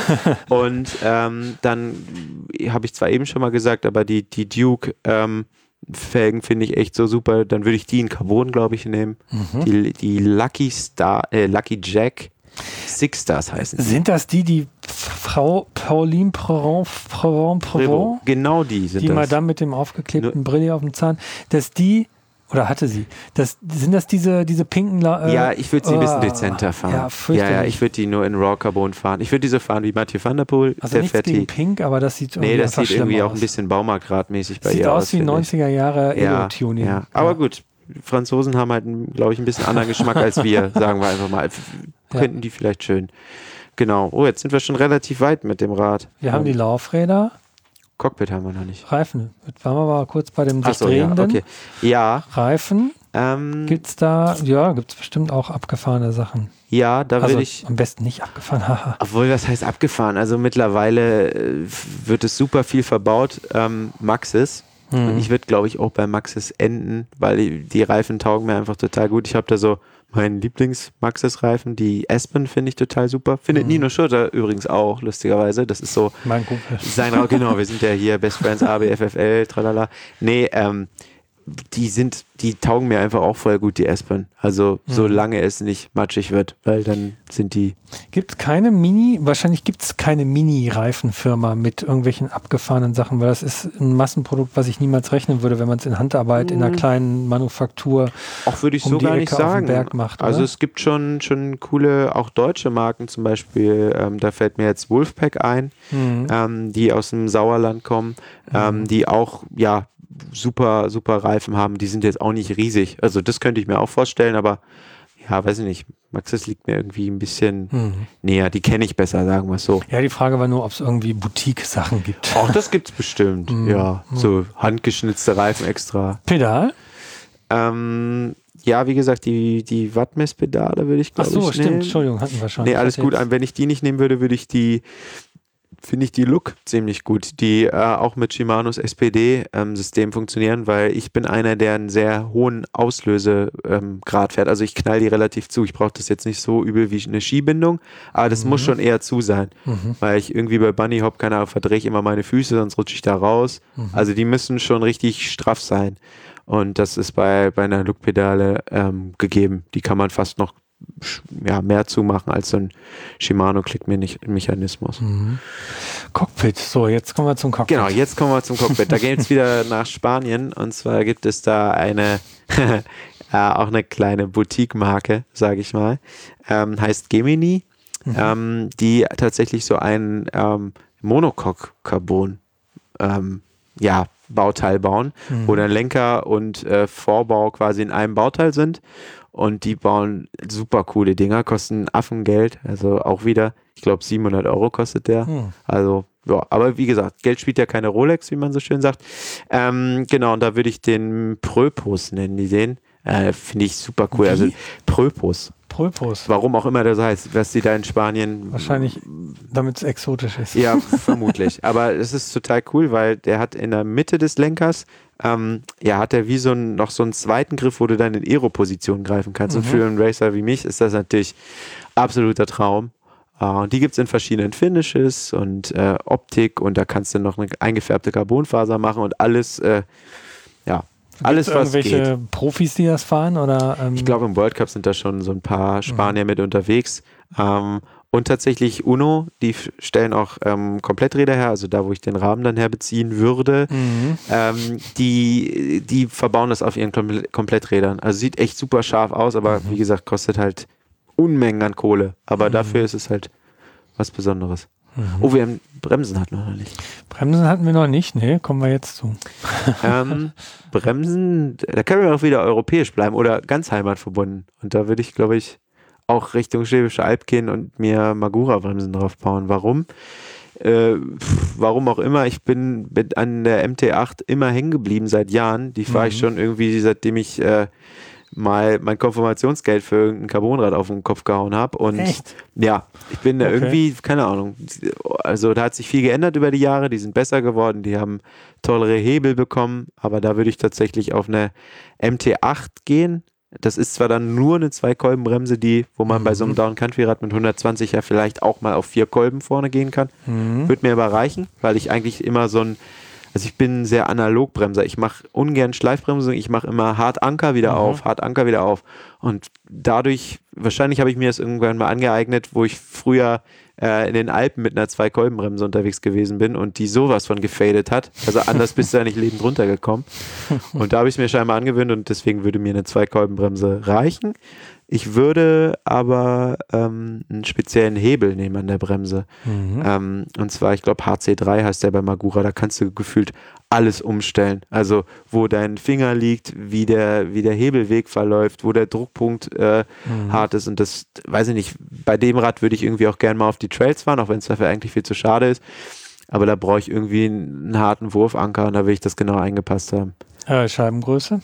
Und ähm, dann habe ich zwar eben schon mal gesagt, aber die, die Duke ähm, Felgen finde ich echt so super. Dann würde ich die in Carbon, glaube ich, nehmen. Mhm. Die, die Lucky Star, äh, Lucky Jack Six Stars heißen sie. Sind das die, die Frau Pauline Prevent, Prevent, Prevent, Genau die sind die das. Madame mit dem aufgeklebten Brille auf dem Zahn, dass die, oder hatte sie, das, sind das diese, diese pinken La äh, Ja, ich würde sie ein bisschen oh, dezenter fahren. Ja, ja, fürchterlich. ja, ich würde die nur in Raw Carbon fahren. Ich würde die so fahren wie Mathieu van der Poel, also der nichts fährt gegen die. Pink, aber das sieht irgendwie Nee, das einfach sieht irgendwie schlimmer auch ein aus. bisschen Baumarktradmäßig bei Sieht ihr aus. aus wie finde ich. neunziger Jahre Ja, Elo-Tuning. ja. Aber gut, Franzosen haben halt, glaube ich, ein bisschen anderen Geschmack als wir, sagen wir einfach mal. Ja. Könnten die vielleicht schön. Genau. Oh, jetzt sind wir schon relativ weit mit dem Rad. Wir haben die Laufräder, Cockpit haben wir noch nicht. Reifen. Jetzt waren wir mal kurz bei dem sich Achso, ja, drehenden. okay. Ja, Reifen, ähm, gibt's da, ja, gibt's bestimmt auch abgefahrene Sachen. ja, da Also würde ich, am besten nicht abgefahren, haha. obwohl, was heißt abgefahren? Also mittlerweile äh, wird es super viel verbaut. Ähm, Maxis. Und ich würde, glaube ich, auch bei Maxis enden, weil die, die Reifen taugen mir einfach total gut. Ich habe da so meinen Lieblings-Maxis-Reifen, die Aspen finde ich total super. Findet Mhm. Nino Schurter übrigens auch, lustigerweise. Das ist so Mein Kumpel. sein Raum. Genau, wir sind ja hier Best Friends A B F F L, tralala. Nee, ähm, die sind, die taugen mir einfach auch voll gut, die Aspen. Also mhm. solange es nicht matschig wird, weil dann sind die... Gibt es keine Mini, wahrscheinlich gibt es keine Mini-Reifenfirma mit irgendwelchen abgefahrenen Sachen, weil das ist ein Massenprodukt, was ich niemals rechnen würde, wenn man es in Handarbeit mhm. in einer kleinen Manufaktur auch würde ich um so die gar Ecke nicht sagen. auf dem Berg macht. Oder? Also es gibt schon, schon coole, auch deutsche Marken zum Beispiel, ähm, da fällt mir jetzt Wolfpack ein, mhm. ähm, die aus dem Sauerland kommen, ähm, mhm. die auch, ja, super, super Reifen haben. Die sind jetzt auch nicht riesig. Also das könnte ich mir auch vorstellen, aber ja, weiß ich nicht. Max, das liegt mir irgendwie ein bisschen mhm. näher. Die kenne ich besser, sagen wir es so. Ja, die Frage war nur, ob es irgendwie Boutique-Sachen gibt. Auch das gibt es bestimmt. Mhm. Ja, so handgeschnitzte Reifen extra. Pedal? Ähm, ja, wie gesagt, die, die Wattmesspedale würde ich, glaube ich, nehmen. Ach so, stimmt. Entschuldigung, hatten wir schon. Nee, alles gut. Wenn ich die nicht nehmen würde, würde ich die finde ich die Look ziemlich gut, die äh, auch mit Shimanos S P D-System ähm, funktionieren, weil ich bin einer, der einen sehr hohen Auslösegrad ähm, fährt. Also ich knall die relativ zu. Ich brauche das jetzt nicht so übel wie eine Skibindung, aber das mhm. muss schon eher zu sein, mhm. weil ich irgendwie bei Bunny Hop, keine Ahnung, verdrehe ich immer meine Füße, sonst rutsche ich da raus. Mhm. Also die müssen schon richtig straff sein und das ist bei, bei einer Look-Pedale ähm, gegeben. Die kann man fast noch ja, mehr zumachen als so ein Shimano-Klick-Mechanismus. Mhm. Cockpit, so jetzt kommen wir zum Cockpit. Genau, jetzt kommen wir zum Cockpit. Da geht es wieder nach Spanien und zwar gibt es da eine äh, auch eine kleine Boutique-Marke, sage ich mal, ähm, heißt Gemini, mhm. ähm, die tatsächlich so ein ähm, Monocoque-Carbon ähm, ja, Bauteil bauen, mhm. wo der Lenker und äh, Vorbau quasi in einem Bauteil sind. Und die bauen super coole Dinger, kosten Affengeld, also auch wieder, ich glaube siebenhundert Euro kostet der. Hm. Also, ja, aber wie gesagt, Geld spielt ja keine Rolex, wie man so schön sagt. Ähm, genau, und da würde ich den Pröpos nennen, die sehen. Äh, Finde ich super cool. Wie? Also Pröpos. Pröpos. Warum auch immer das heißt, was die da in Spanien... Wahrscheinlich, damit es exotisch ist. Ja, vermutlich. Aber es ist total cool, weil der hat in der Mitte des Lenkers, ähm, ja, hat er wie so ein, noch so einen zweiten Griff, wo du dann in Aero-Position greifen kannst. Mhm. Und für einen Racer wie mich ist das natürlich absoluter Traum. Uh, und die gibt es in verschiedenen Finishes und äh, Optik und da kannst du noch eine eingefärbte Carbonfaser machen und alles, äh, ja, alles, was geht. Irgendwelche Profis, die das fahren? Oder, ähm ich glaube, im World Cup sind da schon so ein paar Spanier mhm. mit unterwegs. Ähm, und tatsächlich Uno, die stellen auch ähm, Kompletträder her, also da, wo ich den Rahmen dann herbeziehen würde. Mhm. Ähm, die, die verbauen das auf ihren Komple- Kompletträdern. Also sieht echt super scharf aus, aber mhm. wie gesagt, kostet halt Unmengen an Kohle. Aber mhm. dafür ist es halt was Besonderes. Mhm. Oh, wir haben Bremsen hatten wir noch nicht. Bremsen hatten wir noch nicht, ne? Kommen wir jetzt zu. ähm, Bremsen, da können wir auch wieder europäisch bleiben oder ganz heimatverbunden. Und da würde ich, glaube ich, auch Richtung Schwäbische Alb gehen und mir Magura-Bremsen drauf bauen. Warum? Äh, pf, warum auch immer. Ich bin, bin an der M T acht immer hängen geblieben seit Jahren. Die fahre mhm. ich schon irgendwie, seitdem ich äh, mal mein Konfirmationsgeld für irgendein Carbonrad auf den Kopf gehauen habe. Und echt? Ja, ich bin da okay. irgendwie, keine Ahnung, also da hat sich viel geändert über die Jahre, die sind besser geworden, die haben tollere Hebel bekommen, aber da würde ich tatsächlich auf eine M T acht gehen. Das ist zwar dann nur eine Zwei-Kolben-Bremse, die, wo man mhm. bei so einem Down-Country-Rad mit hundertzwanzig ja vielleicht auch mal auf vier Kolben vorne gehen kann. Mhm. Würde mir aber reichen, weil ich eigentlich immer so ein Also ich bin ein sehr Analogbremser. Ich mache ungern Schleifbremsung. Ich mache immer hart Anker wieder mhm. auf, hart Anker wieder auf. Und dadurch, wahrscheinlich habe ich mir das irgendwann mal angeeignet, wo ich früher äh, in den Alpen mit einer Zwei-Kolben-Bremse unterwegs gewesen bin und die sowas von gefadet hat. Also anders bist du ja nicht lebend runtergekommen. Und da habe ich es mir scheinbar angewöhnt und deswegen würde mir eine Zwei-Kolben-Bremse reichen. Ich würde aber ähm, einen speziellen Hebel nehmen an der Bremse. Mhm. Ähm, und zwar, ich glaube, H C drei heißt der bei Magura. Da kannst du gefühlt alles umstellen. Also, wo dein Finger liegt, wie der, wie der Hebelweg verläuft, wo der Druckpunkt äh, mhm. hart ist. Und das, weiß ich nicht, bei dem Rad würde ich irgendwie auch gerne mal auf die Trails fahren, auch wenn es dafür eigentlich viel zu schade ist. Aber da brauche ich irgendwie einen, einen harten Wurfanker und da will ich das genau eingepasst haben. Äh, Scheibengröße?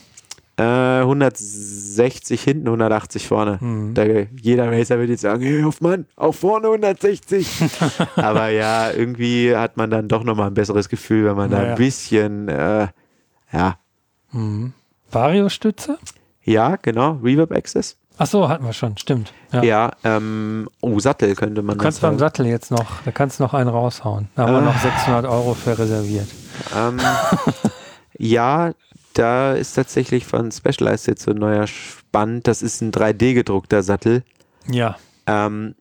hundertsechzig hinten, hundertachtzig vorne. Mhm. Da, jeder Racer würde jetzt sagen, hey, Hoffmann, auch vorne hundertsechzig. Aber ja, irgendwie hat man dann doch nochmal ein besseres Gefühl, wenn man naja. da ein bisschen, äh, ja. Mhm. Vario-Stütze? Ja, genau. Reverb Access. Ach so, hatten wir schon, stimmt. Ja, ja ähm, oh, Sattel könnte man Du kannst beim Sattel jetzt noch, da kannst du noch einen raushauen. Da haben äh. wir noch sechshundert Euro für reserviert. Ähm, ja, da ist tatsächlich von Specialized jetzt so ein neuer Spann. Das ist ein drei D gedruckter Sattel. Ja. Ähm,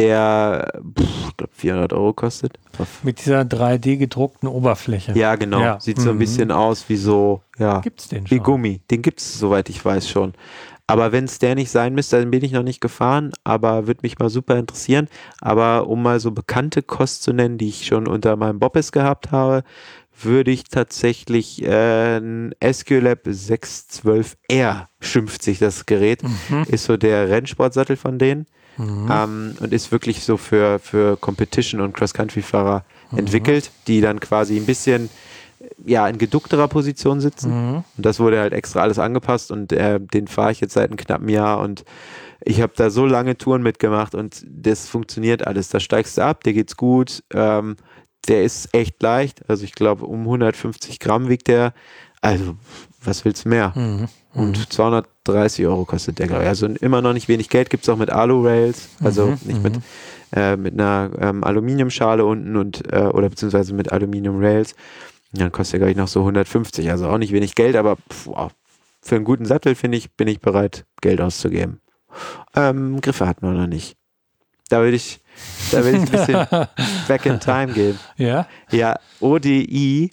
der, pff, ich glaube, vierhundert Euro kostet. Mit dieser drei D gedruckten Oberfläche. Ja, genau. Ja. Sieht so ein bisschen aus wie so, ja. Gibt's den Wie schon? Gummi. Den gibt es, soweit ich weiß, schon. Aber wenn es der nicht sein müsste, dann bin ich noch nicht gefahren, aber würde mich mal super interessieren. Aber um mal so bekannte Kost zu nennen, die ich schon unter meinem Boppes gehabt habe, würde ich tatsächlich äh, ein Esculap sechs zwölf R, schimpft sich das Gerät, Mhm. ist so der Rennsportsattel von denen. Mhm. Ähm, und ist wirklich so für, für Competition- und Cross-Country-Fahrer Mhm. entwickelt, die dann quasi ein bisschen ja, in geduckterer Position sitzen. Mhm. Und das wurde halt extra alles angepasst und äh, den fahre ich jetzt seit einem knappen Jahr und ich habe da so lange Touren mitgemacht und das funktioniert alles. Da steigst du ab, dir geht's gut, ähm, der ist echt leicht, also ich glaube um hundertfünfzig Gramm wiegt der, also was willst du mehr? Mhm. Und zweihundertdreißig Euro kostet der, glaube ich. Also immer noch nicht wenig Geld, gibt es auch mit Alu-Rails, also Mhm. nicht mit, äh, mit einer ähm, Aluminiumschale unten und äh, oder beziehungsweise mit Aluminium-Rails. Dann kostet der, glaube ich, noch so hundertfünfzig, also auch nicht wenig Geld, aber pff, wow, für einen guten Sattel, finde ich, bin ich bereit, Geld auszugeben. Ähm, Griffe hatten wir noch nicht. Da will ich, da will ich ein bisschen back in time gehen. Ja. Ja, O D I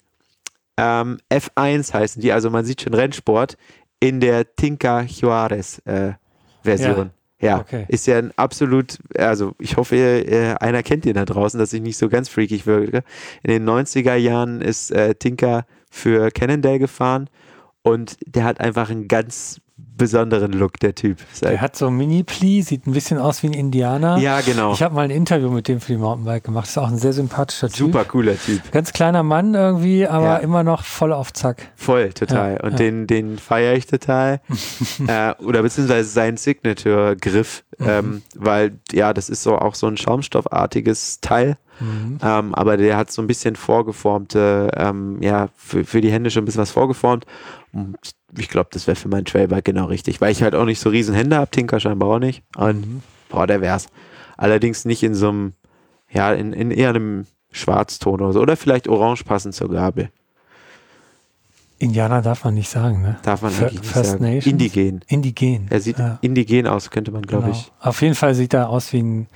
ähm, F eins heißen die, also man sieht schon Rennsport in der Tinka Juarez äh, Version. Ja, Okay. ist ja ein absolut, also ich hoffe, äh, einer kennt den da draußen, dass ich nicht so ganz freakig wirke. In den neunziger Jahren ist äh, Tinka für Cannondale gefahren und der hat einfach einen ganz besonderen Look, der Typ. Ist Der halt, hat so ein Mini-Pli, sieht ein bisschen aus wie ein Indianer. ja, genau. Ich habe mal ein Interview mit dem für die Mountainbike gemacht. Ist auch ein sehr sympathischer Typ. Super cooler Typ. Ganz kleiner Mann irgendwie, aber Ja. immer noch voll auf Zack. Voll, total. Ja, und ja. den, den feiere ich total. äh, oder beziehungsweise seinen Signature-Griff, Mhm. ähm, weil ja, das ist so auch so ein schaumstoffartiges Teil. Mhm. Ähm, aber der hat so ein bisschen vorgeformte, ähm, ja, für, für die Hände schon ein bisschen was vorgeformt. Und ich glaube, das wäre für mein Trailbike genau richtig, weil ich halt auch nicht so riesen Hände habe, Tinker scheinbar auch nicht. Und Mhm. boah, der wär's. Allerdings nicht in so einem, ja, in, in eher einem Schwarzton oder so. Oder vielleicht orange passend zur Gabel. Indianer darf man nicht sagen, ne? Darf man Fir- eigentlich nicht First sagen. Nations? Indigen. Indigen. Er sieht Ja, indigen aus, könnte man, glaube genau. ich. Auf jeden Fall sieht er aus wie ein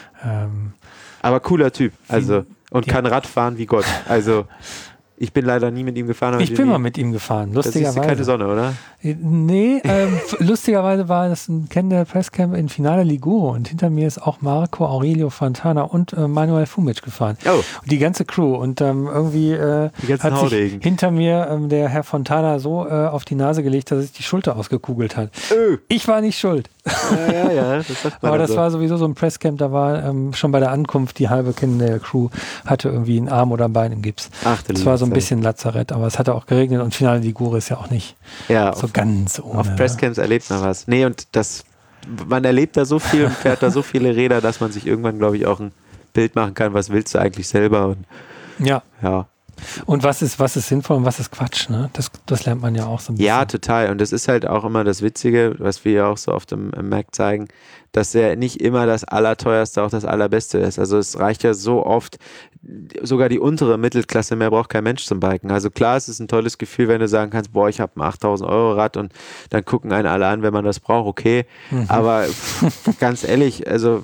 ähm, Aber cooler Typ. Also, und ja. kann Rad fahren wie Gott. Also, ich bin leider nie mit ihm gefahren. Aber ich bin nie, mal mit ihm gefahren, Da siehst du keine lustigerweise. Sonne, oder? Nee, ähm, f- lustigerweise war das ein Cannondale Presscamp in Finale Ligure und hinter mir ist auch Marco Aurelio Fontana und äh, Manuel Fumic gefahren. Oh, Und die ganze Crew und ähm, irgendwie äh, die ganzen hat sich Haudegen. hinter mir ähm, der Herr Fontana so äh, auf die Nase gelegt, dass sich die Schulter ausgekugelt hat. Öh. Ich war nicht schuld. Ja, ja, ja, das sagt man Aber dann das so. war sowieso so ein Presscamp, da war ähm, schon bei der Ankunft die halbe Cannondale Crew hatte irgendwie einen Arm oder ein Bein im Gips. Ach, du Das war so ein liebe bisschen Lazarett, aber es hatte auch geregnet und Finale Ligure ist ja auch nicht Zeit. Ja, so auf, ganz ohne. auf Presscamps erlebt man was. Nee, und das, man erlebt da so viel und fährt da so viele Räder, dass man sich irgendwann, glaube ich, auch ein Bild machen kann, was willst du eigentlich selber und Ja, ja. und was ist, was ist sinnvoll und was ist Quatsch, ne? Das, das lernt man ja auch so ein bisschen. Ja, total. Und das ist halt auch immer das Witzige, was wir ja auch so oft im, im Mac zeigen, dass er nicht immer das Allerteuerste auch das Allerbeste ist. Also es reicht ja so oft, sogar die untere Mittelklasse, mehr braucht kein Mensch zum Biken. Also klar, es ist ein tolles Gefühl, wenn du sagen kannst, boah, ich habe ein achttausend Euro Rad und dann gucken einen alle an, wenn man das braucht, okay. Mhm. Aber pff, ganz ehrlich, also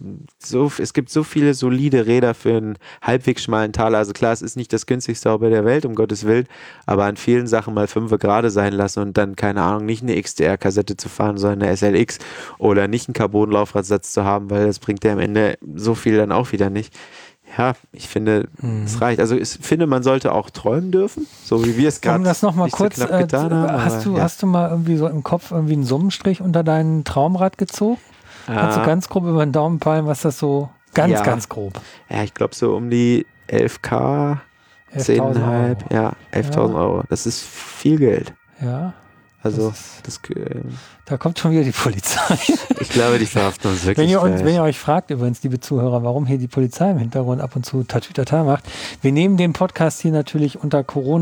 so, es gibt so viele solide Räder für einen halbwegs schmalen Taler. Also klar, es ist nicht das günstigste Hobby der Welt, um Gottes Willen, aber an vielen Sachen mal fünfe gerade sein lassen und dann, keine Ahnung, nicht eine X D R-Kassette zu fahren, sondern eine S L X oder nicht einen Carbon-Laufradsatz zu haben, weil das bringt ja am Ende so viel dann auch wieder nicht. Ja, ich finde, Mhm. es reicht. Also ich finde, man sollte auch träumen dürfen, so wie wir es gerade Um das nochmal nicht kurz, so knapp äh, getan haben. hast, aber, du, ja. hast du mal irgendwie so im Kopf irgendwie einen Summenstrich unter dein Traumrad gezogen? Kannst du Ah, ganz grob über den Daumen peilen, was das so, ganz, Ja. ganz grob. ja, ich glaube so um die elf K, zehn elftausend Komma fünf, Euro. ja, elftausend Euro. Das ist viel Geld. Ja, Also, das, das, äh, da kommt schon wieder die Polizei. ich glaube, die verhaften uns wirklich. Wenn ihr, uns, gleich. wenn ihr euch fragt, übrigens, liebe Zuhörer, warum hier die Polizei im Hintergrund ab und zu Tatütata macht, wir nehmen den Podcast hier natürlich unter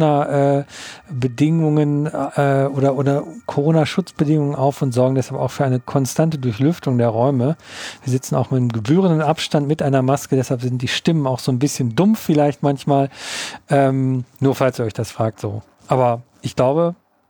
Corona-Bedingungen äh, oder, oder Corona-Schutzbedingungen auf und sorgen deshalb auch für eine konstante Durchlüftung der Räume. Wir sitzen auch mit einem gebührenden Abstand mit einer Maske, deshalb sind die Stimmen auch so ein bisschen dumpf vielleicht manchmal. Ähm, nur falls ihr euch das fragt, so. Aber ich glaube,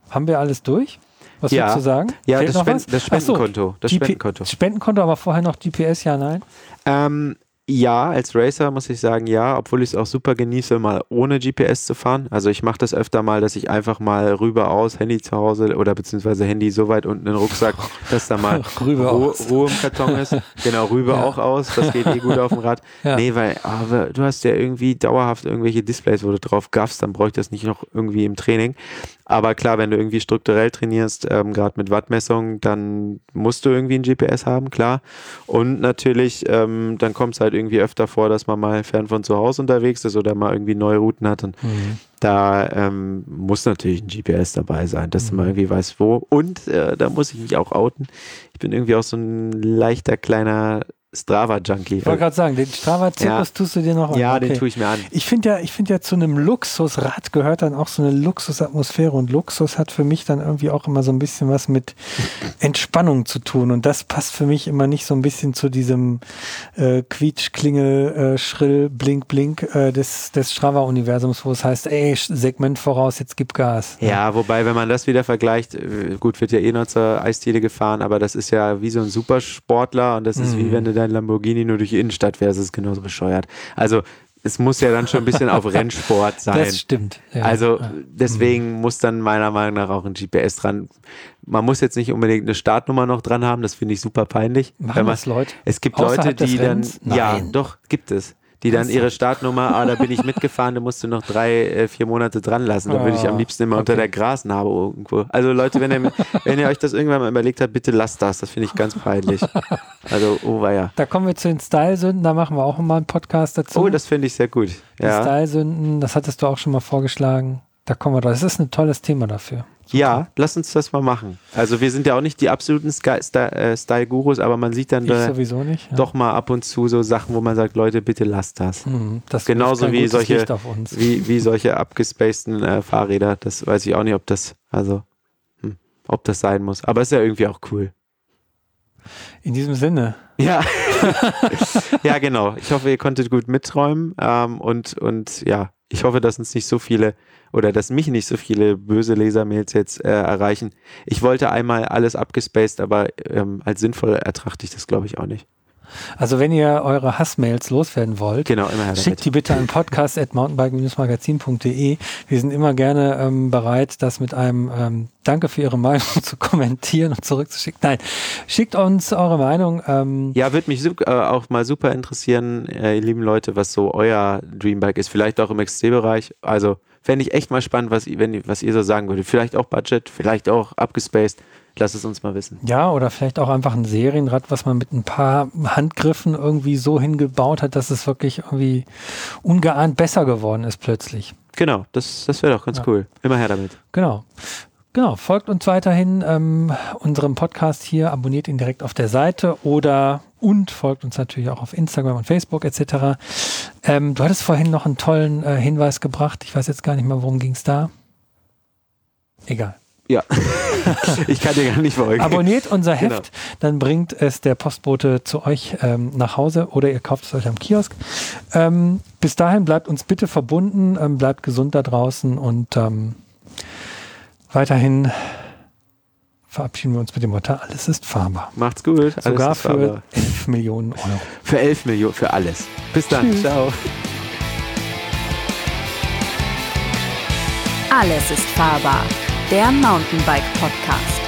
haben wir alles durch? Was ja. würdest du sagen? Ja, Fehlt das, noch Spend, was? das Spendenkonto. Ach so, das G P, Spendenkonto. Spendenkonto, aber vorher noch G P S, ja, nein? Ähm, ja, als Racer muss ich sagen, ja, obwohl ich es auch super genieße, mal ohne G P S zu fahren. Also ich mache das öfter mal, dass ich einfach mal rüber aus, Handy zu Hause oder beziehungsweise Handy so weit unten in den Rucksack, dass da mal rüber Ruhe, aus. Ruhe im Karton ist. Genau, rüber Ja. auch aus, das geht eh gut auf dem Rad. Ja. Nee, weil aber du hast ja irgendwie dauerhaft irgendwelche Displays, wo du drauf gaffst, dann bräuchte ich das nicht noch irgendwie im Training. Aber klar, wenn du irgendwie strukturell trainierst, ähm, gerade mit Wattmessungen, dann musst du irgendwie ein G P S haben, klar. Und natürlich, ähm, dann kommt es halt irgendwie öfter vor, dass man mal fern von zu Hause unterwegs ist oder mal irgendwie neue Routen hat. Und Mhm. da ähm, muss natürlich ein G P S dabei sein, dass Mhm. man irgendwie weiß, wo. Und äh, da muss ich mich auch outen. Ich bin irgendwie auch so ein leichter kleiner Strava-Junkie. Ich wollte gerade sagen, den Strava-Zirkus Ja. tust du dir noch an. Ja, Okay. den tue ich mir an. Ich finde ja, ich finde ja, zu einem Luxusrad gehört dann auch so eine Luxusatmosphäre und Luxus hat für mich dann irgendwie auch immer so ein bisschen was mit Entspannung zu tun und das passt für mich immer nicht so ein bisschen zu diesem äh, Quietsch, Klingel, äh, Schrill, Blink, Blink äh, des, des Strava-Universums, wo es heißt, ey, Segment voraus, jetzt gib Gas. Ja, wobei, wenn man das wieder vergleicht, äh, gut, wird ja eh noch zur Eisdiele gefahren, aber das ist ja wie so ein Supersportler und das ist Mhm. wie wenn du dein Lamborghini nur durch die Innenstadt fährst, das ist genauso bescheuert. Also es muss ja dann schon ein bisschen auf Rennsport sein. Das stimmt. Ja. Also Ja. deswegen muss dann meiner Meinung nach auch ein G P S dran. Man muss jetzt nicht unbedingt eine Startnummer noch dran haben, das finde ich super peinlich. Machen Wenn man, das Leute? es gibt Leute, Außerhalb des die dann, Rennens? ja, Nein. doch, gibt es. Die dann ihre Startnummer, ah, da bin ich mitgefahren, da musst du noch drei, äh, vier Monate dran lassen. Da würde ich am liebsten immer okay. unter der Grasnarbe irgendwo. Also Leute, wenn ihr, wenn ihr euch das irgendwann mal überlegt habt, bitte lasst das. Das finde ich ganz peinlich. Also, oh weia. Da kommen wir zu den Style-Sünden, da machen wir auch mal einen Podcast dazu. Oh, das finde ich sehr gut. Die Ja. Style-Sünden, das hattest du auch schon mal vorgeschlagen. Da kommen wir drauf. Das ist ein tolles Thema dafür. Ja, lass uns das mal machen. Also wir sind ja auch nicht die absoluten Sky- Sta- äh, Style-Gurus, aber man sieht dann Ich da sowieso nicht. Ja. doch mal ab und zu so Sachen, wo man sagt, Leute, bitte lasst das. Mhm, das Genauso wirft kein wie gutes solche, Licht auf uns. wie, wie solche abgespaceden äh, Fahrräder. Das weiß ich auch nicht, ob das, also, hm, ob das sein muss. Aber ist ja irgendwie auch cool. In diesem Sinne. Ja, ja, genau. Ich hoffe, ihr konntet gut mitträumen ähm, und, und ja, ich hoffe, dass uns nicht so viele oder dass mich nicht so viele böse Lesermails jetzt äh, erreichen. Ich wollte einmal alles abgespaced, aber ähm, als sinnvoll ertrachte ich das, glaube ich, auch nicht. Also wenn ihr eure Hassmails loswerden wollt, Genau, immer her damit. schickt die bitte an podcast at mountainbike magazin punkt de. Wir sind immer gerne ähm, bereit, das mit einem ähm, Danke für Ihre Meinung zu kommentieren und zurückzuschicken. Nein, schickt uns eure Meinung. Ähm, Ja, würde mich su- äh, auch mal super interessieren, äh, ihr lieben Leute, was so euer Dreambike ist. Vielleicht auch im X C-Bereich. Also fände ich echt mal spannend, was, ihr- wenn, ihr- was ihr so sagen würdet. Vielleicht auch Budget, vielleicht auch abgespaced. Lasst es uns mal wissen. Ja, oder vielleicht auch einfach ein Serienrad, was man mit ein paar Handgriffen irgendwie so hingebaut hat, dass es wirklich irgendwie ungeahnt besser geworden ist plötzlich. Genau, das, das wäre doch ganz Ja. cool. Immer her damit. Genau. Genau, folgt uns weiterhin ähm, unserem Podcast hier, abonniert ihn direkt auf der Seite oder und folgt uns natürlich auch auf Instagram und Facebook et cetera. Ähm, du hattest vorhin noch einen tollen äh, Hinweis gebracht. Ich weiß jetzt gar nicht mehr, worum ging es da. Egal. Ja, ich kann dir gar nicht folgen. Abonniert unser Heft, Genau. dann bringt es der Postbote zu euch ähm, nach Hause oder ihr kauft es euch am Kiosk. Ähm, bis dahin bleibt uns bitte verbunden, ähm, bleibt gesund da draußen und ähm, weiterhin verabschieden wir uns mit dem Motto, alles ist fahrbar. Macht's gut. Alles Sogar ist für fahrbar. elf Millionen Euro. Für elf Millionen, für alles. Bis dann. Tschüss. Ciao. Alles ist fahrbar. Der Mountainbike Podcast.